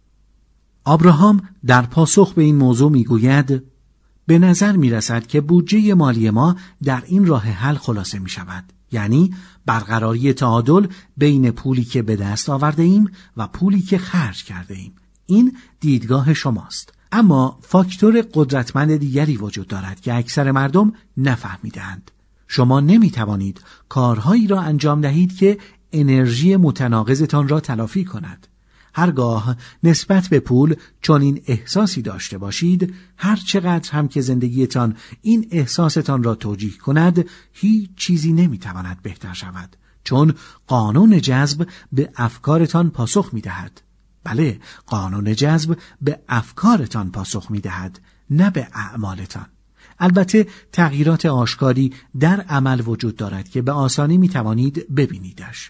آبراهام در پاسخ به این موضوع میگوید به نظر میرسد که بودجه مالی ما در این راه حل خلاصه می شود، یعنی برقراری تعادل بین پولی که به دست آورده ایم و پولی که خرج کرده ایم. این دیدگاه شماست، اما فاکتور قدرتمند دیگری وجود دارد که اکثر مردم نفهمیدند. شما نمیتوانید کارهایی را انجام دهید که انرژی متناقضتان را تلافی کند. هرگاه نسبت به پول چنین احساسی داشته باشید، هر چقدر هم که زندگیتان این احساستان را توجیه کند، هیچ چیزی نمیتواند بهتر شود، چون قانون جذب به افکارتان پاسخ میدهد. بله، قانون جذب به افکارتان پاسخ میدهد، نه به اعمالتان. البته تغییرات آشکاری در عمل وجود دارد که به آسانی میتوانید ببینیدش.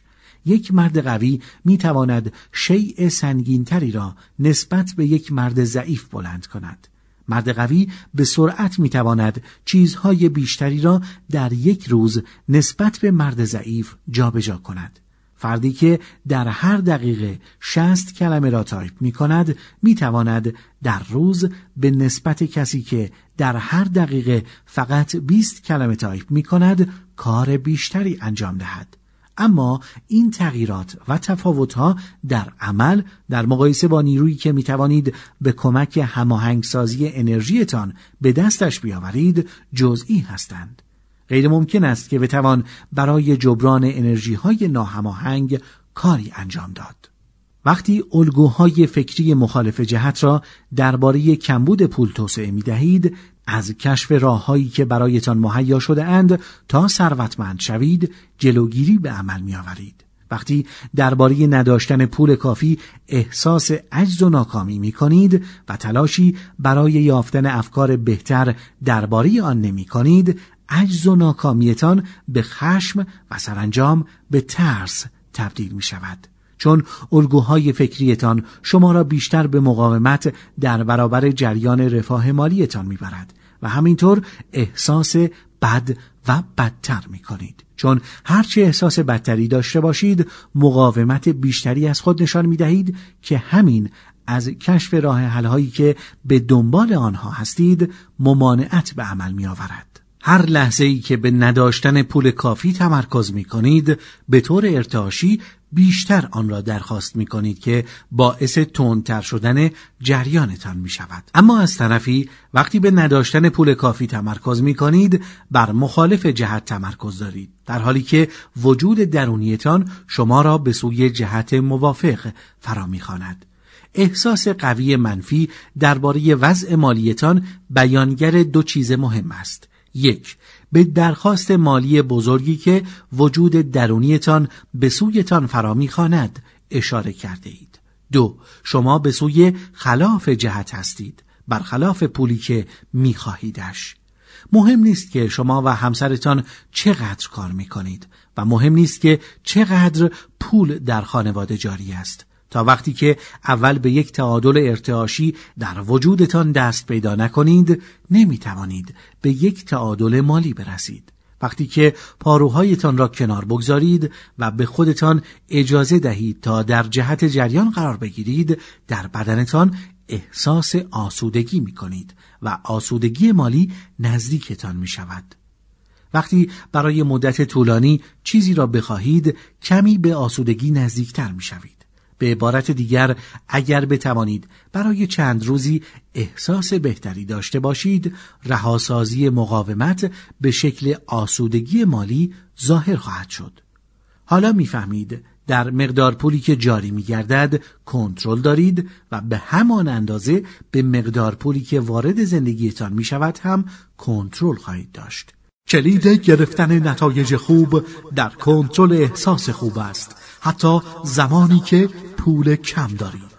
یک مرد قوی می تواند شیء سنگینتری را نسبت به یک مرد ضعیف بلند کند. مرد قوی به سرعت می تواند چیزهای بیشتری را در یک روز نسبت به مرد ضعیف جابجا کند. فردی که در هر دقیقه 60 کلمه را تایپ می کند می تواند در روز به نسبت کسی که در هر دقیقه فقط 20 کلمه تایپ می کند کار بیشتری انجام دهد. اما این تغییرات و تفاوت‌ها در عمل در مقایسه با نیرویی که می توانید به کمک هماهنگسازی انرژیتان به دستش بیاورید جزئی هستند. غیر ممکن است که بتوان برای جبران انرژی‌های ناهماهنگ کاری انجام داد. وقتی الگوهای فکری مخالف جهت را درباره کمبود پول توسعه می‌دهید، از کشف راه‌هایی که برایتان مهیا شده اند تا ثروتمند شوید جلوگیری به عمل می‌آورید. وقتی درباره نداشتن پول کافی احساس عجز و ناکامی می‌کنید و تلاشی برای یافتن افکار بهتر درباره آن نمی‌کنید، عجز و ناکامیتان به خشم و سرانجام به ترس تبدیل می شود. چون الگوهای فکریتان شما را بیشتر به مقاومت در برابر جریان رفاه مالیتان می برد و همینطور احساس بد و بدتر می کنید. چون هرچه احساس بدتری داشته باشید مقاومت بیشتری از خود نشان می دهید که همین از کشف راه حل‌هایی که به دنبال آنها هستید ممانعت به عمل می آورد. هر لحظه‌ای که به نداشتن پول کافی تمرکز می‌کنید، به طور ارتعاشی بیشتر آن را درخواست می‌کنید که باعث تندتر شدن جریانتان می‌شود. اما از طرفی وقتی به نداشتن پول کافی تمرکز می‌کنید، بر مخالف جهت تمرکز دارید، در حالی که وجود درونیتان شما را به سوی جهت موافق فرا می‌خواند. احساس قوی منفی درباره وضع مالیتان بیانگر دو چیز مهم است. 1. به درخواست مالی بزرگی که وجود درونیتان به سویتان فرا می‌خواند اشاره کرده اید. 2. شما به سوی خلاف جهت هستید، برخلاف پولی که می‌خواهیدش. مهم نیست که شما و همسرتان چقدر کار می‌کنید و مهم نیست که چقدر پول در خانواده جاری است. تا وقتی که اول به یک تعادل ارتعاشی در وجودتان دست پیدا نکنید، نمیتوانید به یک تعادل مالی برسید. وقتی که پاروهایتان را کنار بگذارید و به خودتان اجازه دهید تا در جهت جریان قرار بگیرید، در بدنتان احساس آسودگی میکنید و آسودگی مالی نزدیکتان میشود. وقتی برای مدت طولانی چیزی را بخواهید، کمی به آسودگی نزدیکتر میشوید. به عبارت دیگر، اگر بتوانید برای چند روزی احساس بهتری داشته باشید، رهاسازی مقاومت به شکل آسودگی مالی ظاهر خواهد شد. حالا میفهمید در مقدار پولی که جاری میگردد کنترل دارید و به همان اندازه به مقدار پولی که وارد زندگیتان میشود هم کنترل خواهید داشت. کلید گرفتن نتایج خوب در کنترل احساس خوب است، حتی زمانی که پول کم دارید.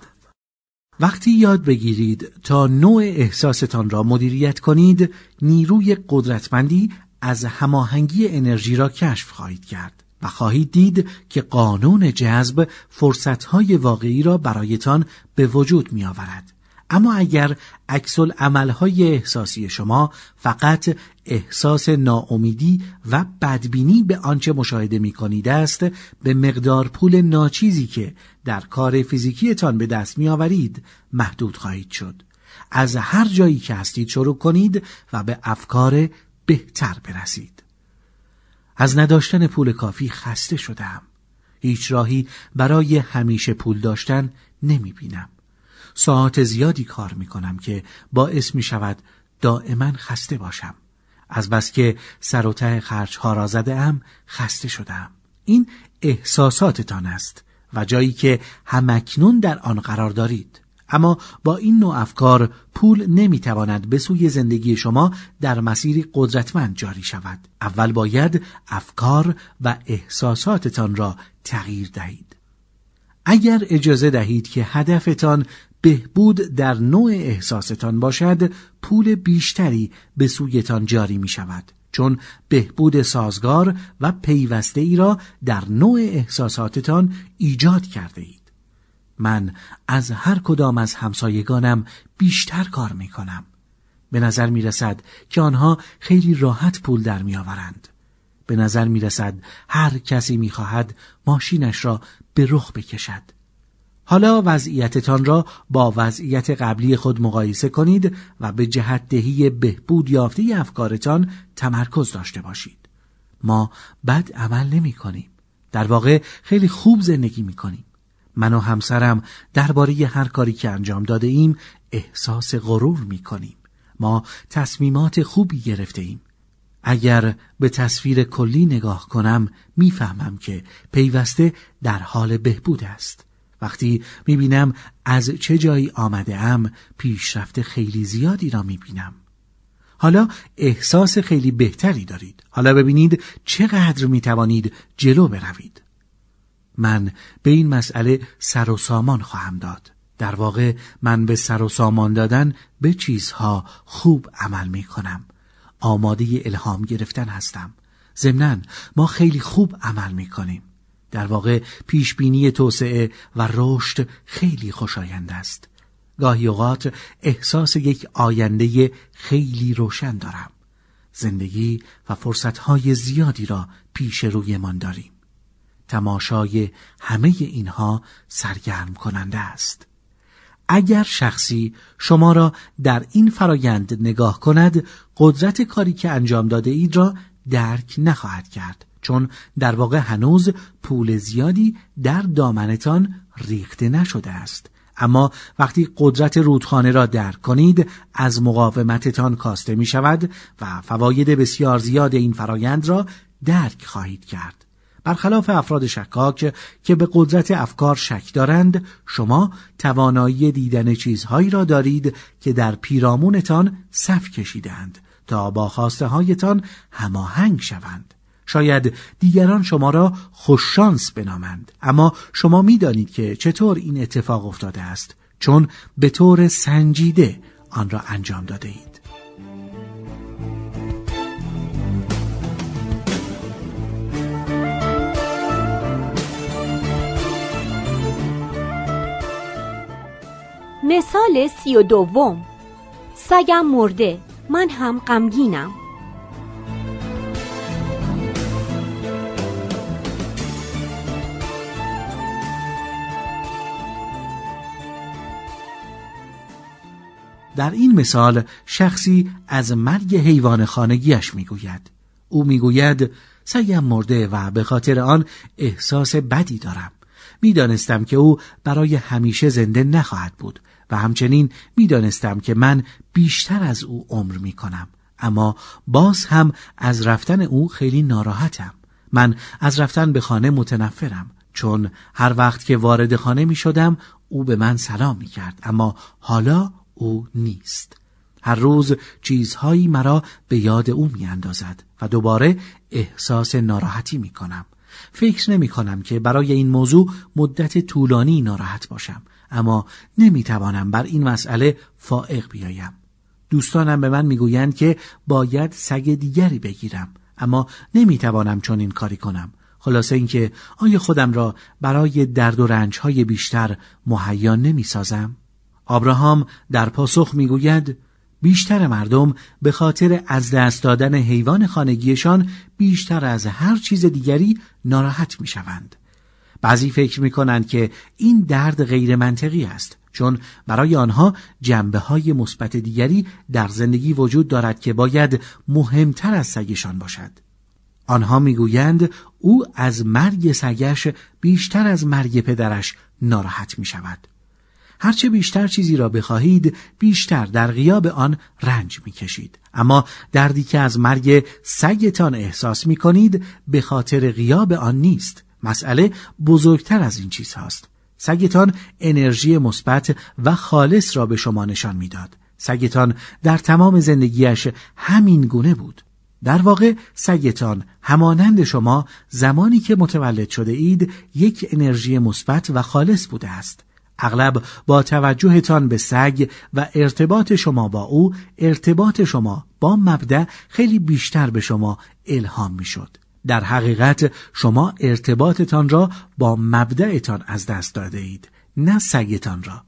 وقتی یاد بگیرید تا نوع احساستان را مدیریت کنید، نیروی قدرتمندی از هماهنگی انرژی را کشف خواهید کرد و خواهید دید که قانون جذب فرصت‌های واقعی را برایتان به وجود می آورد. اما اگر عکس العمل‌های احساسی شما فقط احساس ناامیدی و بدبینی به آنچه مشاهده می‌کنید است، به مقدار پول ناچیزی که در کار فیزیکیتان به دست می‌آورید محدود خواهید شد. از هر جایی که هستید شروع کنید و به افکار بهتر برسید. از نداشتن پول کافی خسته شدم. هیچ راهی برای همیشه پول داشتن نمی‌بینم. ساعات زیادی کار میکنم که باعث میشود دائما خسته باشم. از بس که سر و ته خرجها را زده‌ام خسته شدم. این احساساتتان است و جایی که همکنون در آن قرار دارید. اما با این نوع افکار پول نمیتواند به سوی زندگی شما در مسیری قدرتمند جاری شود. اول باید افکار و احساساتتان را تغییر دهید. اگر اجازه دهید که هدفتان بهبود در نوع احساستان باشد، پول بیشتری به سویتان جاری می شود. چون بهبود سازگار و پیوسته ای را در نوع احساساتتان ایجاد کرده اید. من از هر کدام از همسایگانم بیشتر کار می کنم. به نظر می رسد که آنها خیلی راحت پول در می آورند. به نظر می رسد هر کسی می خواهد ماشینش را به رخ بکشد. حالا وضعیتتان را با وضعیت قبلی خود مقایسه کنید و به جهت دهی بهبود یافته افکارتان تمرکز داشته باشید. ما بد عمل نمی کنیم. در واقع خیلی خوب زندگی می کنیم. من و همسرم درباره هر کاری که انجام داده ایم احساس غرور می کنیم. ما تصمیمات خوبی گرفته ایم. اگر به تصویر کلی نگاه کنم میفهمم که پیوسته در حال بهبود است. وقتی میبینم از چه جایی آمده ام پیشرفت خیلی زیادی را میبینم. حالا احساس خیلی بهتری دارید. حالا ببینید چقدر میتوانید جلو بروید. من به این مسئله سر و سامان خواهم داد. در واقع من به سر و سامان دادن به چیزها خوب عمل میکنم. آماده الهام گرفتن هستم. ضمناً ما خیلی خوب عمل میکنیم. در واقع پیشبینی توسعه و رشد خیلی خوشایند است. گاهی اوقات احساس یک آینده خیلی روشن دارم. زندگی و فرصتهای زیادی را پیش رویمان داریم. تماشای همه اینها سرگرم کننده است. اگر شخصی شما را در این فرایند نگاه کند، قدرت کاری که انجام داده اید را درک نخواهد کرد، چون در واقع هنوز پول زیادی در دامنتان ریخته نشده است. اما وقتی قدرت رودخانه را درک کنید، از مقاومتتان کاسته می شود و فواید بسیار زیاد این فرایند را درک خواهید کرد. برخلاف افراد شکاک که به قدرت افکار شک دارند، شما توانایی دیدن چیزهایی را دارید که در پیرامونتان صف کشیدند تا با خواسته هایتان هماهنگ شوند. شاید دیگران شما را خوششانس بنامند، اما شما می دانید که چطور این اتفاق افتاده است، چون به طور سنجیده آن را انجام داده اید. مثال 32. سگم مرده، من هم غمگینم. در این مثال شخصی از مرگ حیوان خانگیش میگوید. او میگوید سگم مرده و به خاطر آن احساس بدی دارم. میدانستم که او برای همیشه زنده نخواهد بود و همچنین میدانستم که من بیشتر از او عمر میکنم، اما باز هم از رفتن او خیلی ناراحتم. من از رفتن به خانه متنفرم، چون هر وقت که وارد خانه میشدم او به من سلام میکرد، اما حالا او نیست. هر روز چیزهایی مرا به یاد او میاندازد و دوباره احساس ناراحتی میکنم. فکر نمی کنم که برای این موضوع مدت طولانی ناراحت باشم، اما نمیتوانم بر این مسئله فائق بیایم. دوستانم به من میگویند که باید سگ دیگری بگیرم، اما نمیتوانم چنین کاری کنم. خلاصه اینکه آیا خودم را برای درد و رنج‌های بیشتر مهیا نمیسازم؟ آبراهام در پاسخ میگوید بیشتر مردم به خاطر از دست دادن حیوان خانگیشان بیشتر از هر چیز دیگری ناراحت میشوند. بعضی فکر میکنند که این درد غیر منطقی است، چون برای آنها جنبه‌های مثبت دیگری در زندگی وجود دارد که باید مهمتر از سگشان باشد. آنها میگویند او از مرگ سگش بیشتر از مرگ پدرش ناراحت میشود. هرچه بیشتر چیزی را بخواهید، بیشتر در غیاب آن رنج میکشید. اما دردی که از مرگ سگتان احساس میکنید به خاطر غیاب آن نیست. مسئله بزرگتر از این چیز هاست. سگتان انرژی مثبت و خالص را به شما نشان میداد. سگتان در تمام زندگیش همین گونه بود. در واقع سگتان همانند شما زمانی که متولد شده اید یک انرژی مثبت و خالص بوده است. اغلب با توجهتان به سگ و ارتباط شما با او، ارتباط شما با مبدأ خیلی بیشتر به شما الهام میشد. در حقیقت شما ارتباطتان را با مبدأتان از دست داده اید، نه سگتان را.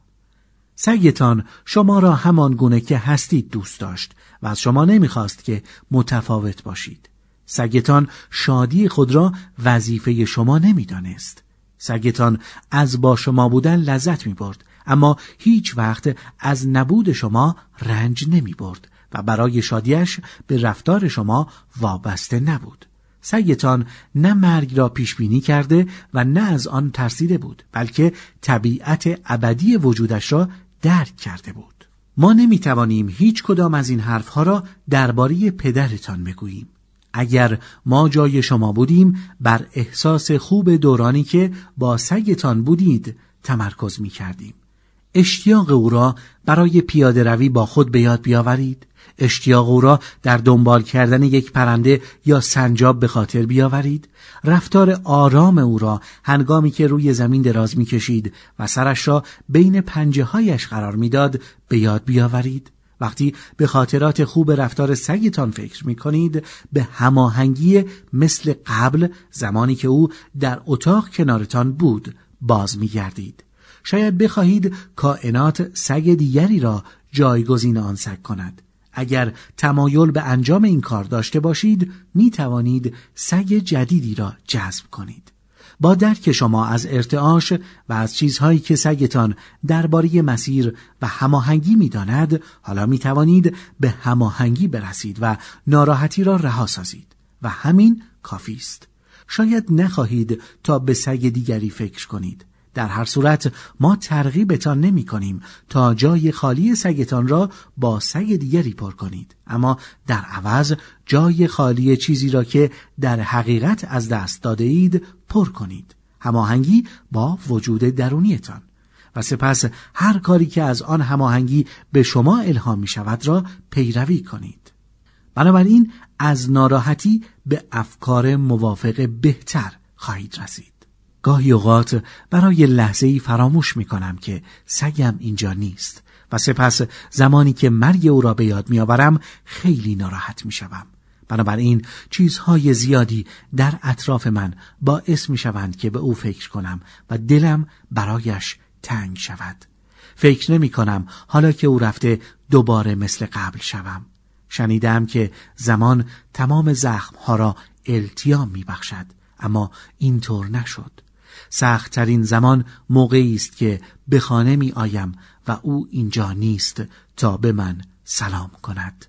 سگتان شما را همان گونه که هستید دوست داشت و از شما نمیخواست که متفاوت باشید. سگتان شادی خود را وظیفه شما نمیدانست. سگتان از با شما بودن لذت میبرد، اما هیچ وقت از نبود شما رنج نمیبرد و برای شادیش به رفتار شما وابسته نبود. سگتان نه مرگ را پیش بینی کرده و نه از آن ترسیده بود، بلکه طبیعت ابدی وجودش را درک کرده بود. ما نمیتوانیم هیچ کدام از این حرفها را درباره پدرتان بگوییم. اگر ما جای شما بودیم، بر احساس خوب دورانی که با سگتان بودید تمرکز می کردیم. اشتیاق او را برای پیاده روی با خود به یاد بیاورید. اشتیاق او را در دنبال کردن یک پرنده یا سنجاب به خاطر بیاورید. رفتار آرام او را هنگامی که روی زمین دراز می کشید و سرش را بین پنجه هایش قرار می داد به یاد بیاورید. وقتی به خاطرات خوب رفتار سگتان فکر می کنید، به هماهنگی مثل قبل زمانی که او در اتاق کنارتان بود باز می گردید. شاید بخواهید کائنات سگ دیگری را جایگزین آن سگ کند. اگر تمایل به انجام این کار داشته باشید، می توانید سگ جدیدی را جذب کنید. با درک شما از ارتعاش و از چیزهایی که سگتان درباره مسیر و هماهنگی می‌داند، حالا می‌توانید به هماهنگی برسید و ناراحتی را رها سازید و همین کافی است. شاید نخواهید تا به سگ دیگری فکر کنید. در هر صورت ما ترغیبتان نمی کنیم تا جای خالی سگتان را با سگ دیگری پر کنید، اما در عوض جای خالی چیزی را که در حقیقت از دست داده اید پر کنید. هماهنگی با وجود درونیتان و سپس هر کاری که از آن هماهنگی به شما الهام می شود را پیروی کنید. بنابراین از ناراحتی به افکار موافق بهتر خواهید رسید. گاهی اوقات برای لحظه‌ای فراموش می‌کنم که سگم اینجا نیست و سپس زمانی که مرگ او را به یاد می‌آورم خیلی ناراحت می‌شوم. بنابراین چیزهای زیادی در اطراف من باعث می‌شوند که به او فکر کنم و دلم برایش تنگ شود. فکر نمی‌کنم حالا که او رفته دوباره مثل قبل شوم. شنیدم که زمان تمام زخم‌ها را التیام می‌بخشد، اما اینطور نشد. سخت‌ترین زمان موقعی است که به خانه می آیم و او اینجا نیست تا به من سلام کند.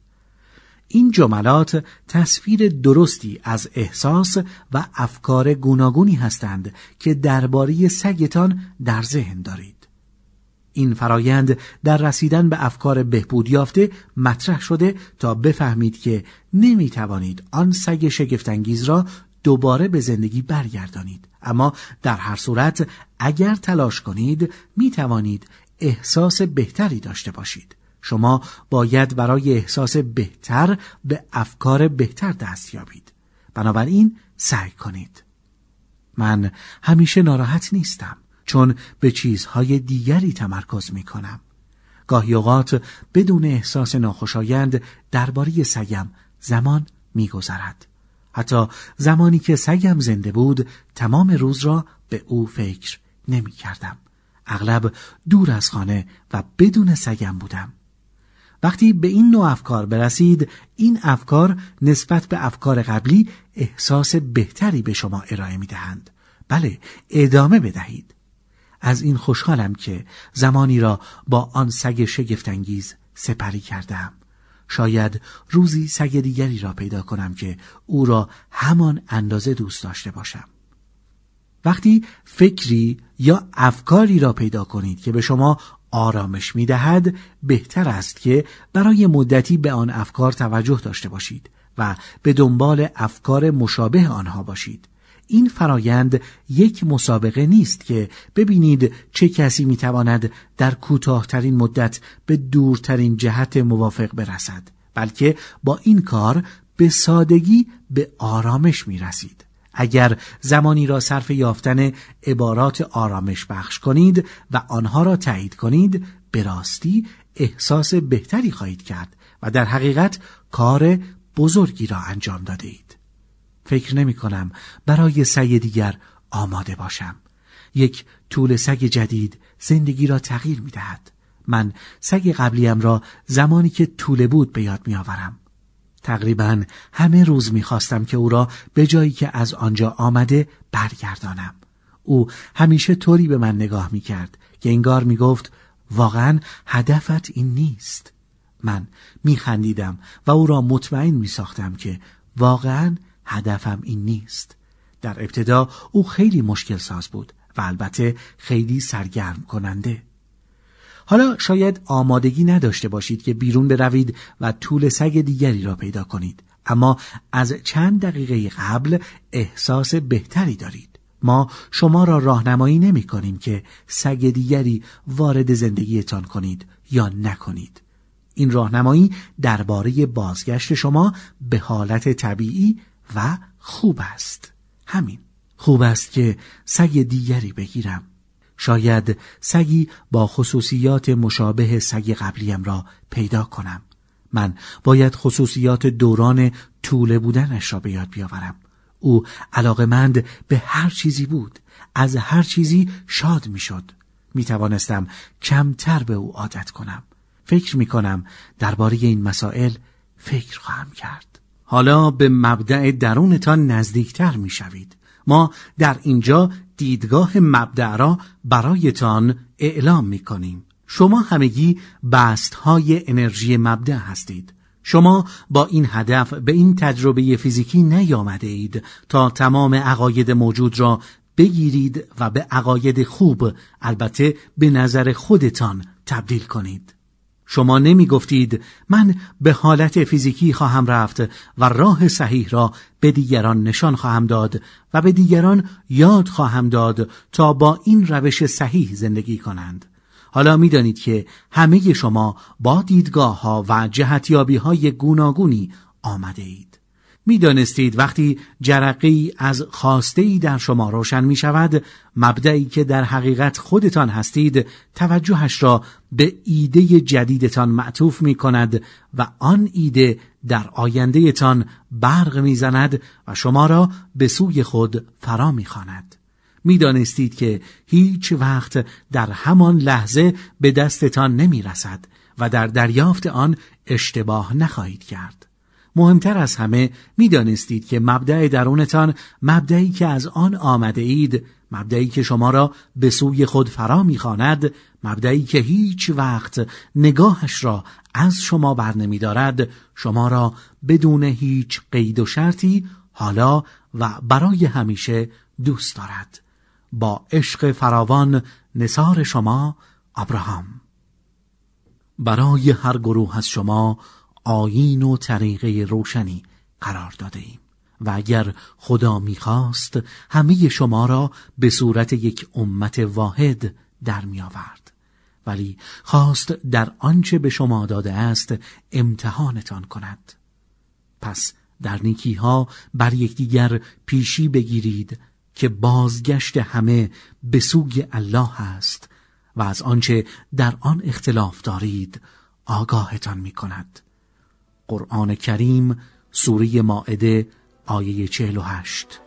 این جملات تصویر درستی از احساس و افکار گوناگونی هستند که درباره سگتان در ذهن دارید. این فرایند در رسیدن به افکار بهبود یافته مطرح شده تا بفهمید که نمی توانید آن سگ شگفت‌انگیز را دوباره به زندگی برگردانید، اما در هر صورت اگر تلاش کنید می توانید احساس بهتری داشته باشید. شما باید برای احساس بهتر به افکار بهتر دست یابید. بنابراین سعی کنید. من همیشه ناراحت نیستم، چون به چیزهای دیگری تمرکز می کنم. گاهی اوقات بدون احساس ناخوشایند درباره سگم زمان می گذرد. حتی زمانی که سگم زنده بود تمام روز را به او فکر نمی کردم. اغلب دور از خانه و بدون سگم بودم. وقتی به این نوع افکار برسید، این افکار نسبت به افکار قبلی احساس بهتری به شما ارائه می دهند. بله، ادامه بدهید. از این خوشحالم که زمانی را با آن سگ شگفت‌انگیز سپری کردم. شاید روزی سگ دیگری را پیدا کنم که او را همان اندازه دوست داشته باشم. وقتی فکری یا افکاری را پیدا کنید که به شما آرامش می‌دهد، بهتر است که برای مدتی به آن افکار توجه داشته باشید و به دنبال افکار مشابه آنها باشید. این فرایند یک مسابقه نیست که ببینید چه کسی میتواند در کوتاه‌ترین مدت به دورترین جهت موافق برسد، بلکه با این کار به سادگی به آرامش میرسید. اگر زمانی را صرف یافتن عبارات آرامش بخش کنید و آنها را تایید کنید، به راستی احساس بهتری خواهید کرد و در حقیقت کار بزرگی را انجام داده اید. فکر نمی کنم برای سعی دیگر آماده باشم. یک طول سگ جدید زندگی را تغییر می دهد. من سگ قبلیم را زمانی که طوله بود به یاد می آورم. تقریباً همه روز می خواستم که او را به جایی که از آنجا آمده برگردانم. او همیشه طوری به من نگاه می کرد که انگار می گفت واقعاً هدفت این نیست. من می خندیدم و او را مطمئن می ساختم که واقعاً هدفم این نیست. در ابتدا او خیلی مشکل ساز بود و البته خیلی سرگرم کننده. حالا شاید آمادگی نداشته باشید که بیرون بروید و طول سگ دیگری را پیدا کنید، اما از چند دقیقه قبل احساس بهتری دارید. ما شما را راهنمایی نمی کنیم که سگ دیگری وارد زندگیتان کنید یا نکنید. این راهنمایی درباره بازگشت شما به حالت طبیعی و خوب است. همین. خوب است که سگ دیگری بگیرم. شاید سگی با خصوصیات مشابه سگ قبلیم را پیدا کنم. من باید خصوصیات دوران طوله بودنش را به یاد بیاورم. او علاقمند به هر چیزی بود. از هر چیزی شاد می شد. می توانستم کمتر به او عادت کنم. فکر می کنم درباره این مسائل فکر خواهم کرد. حالا به مبدأ درونتان نزدیکتر می شوید. ما در اینجا دیدگاه مبدأ را برایتان اعلام می کنیم. شما همگی بستهای انرژی مبدأ هستید. شما با این هدف به این تجربه فیزیکی نیامده اید تا تمام عقاید موجود را بگیرید و به عقاید خوب، البته به نظر خودتان، تبدیل کنید. شما نمی گفتید من به حالت فیزیکی خواهم رفت و راه صحیح را به دیگران نشان خواهم داد و به دیگران یاد خواهم داد تا با این روش صحیح زندگی کنند. حالا می دانید که همه شما با دیدگاه ها و جهتیابی های گوناگونی آمده اید. می دانستید وقتی جرقه‌ای از خواسته‌ای در شما روشن می شود، مبدئی که در حقیقت خودتان هستید توجهش را به ایده جدیدتان معطوف می کند و آن ایده در آینده تان برق می زند و شما را به سوی خود فرا می خواند. می دانستید که هیچ وقت در همان لحظه به دستتان نمی رسد و در دریافت آن اشتباه نخواهید کرد. مهمتر از همه می دانستید که مبدأ درونتان، مبدئی که از آن آمده اید، مبدئی که شما را به سوی خود فرا می خواند، مبدئی که هیچ وقت نگاهش را از شما بر نمی دارد، شما را بدون هیچ قید و شرطی حالا و برای همیشه دوست دارد. با عشق فراوان، نثار شما، ابراهام. برای هر گروه از شما آیین و طریقه روشنی قرار داده ایم و اگر خدا می‌خواست همه شما را به صورت یک امت واحد در می آورد، ولی خواست در آنچه به شما داده است امتحانتان کند. پس در نیکی‌ها بر یکدیگر پیشی بگیرید که بازگشت همه به سوی الله است و از آنچه در آن اختلاف دارید آگاهتان می کند. قرآن کریم، سوره مائده، آیه 48.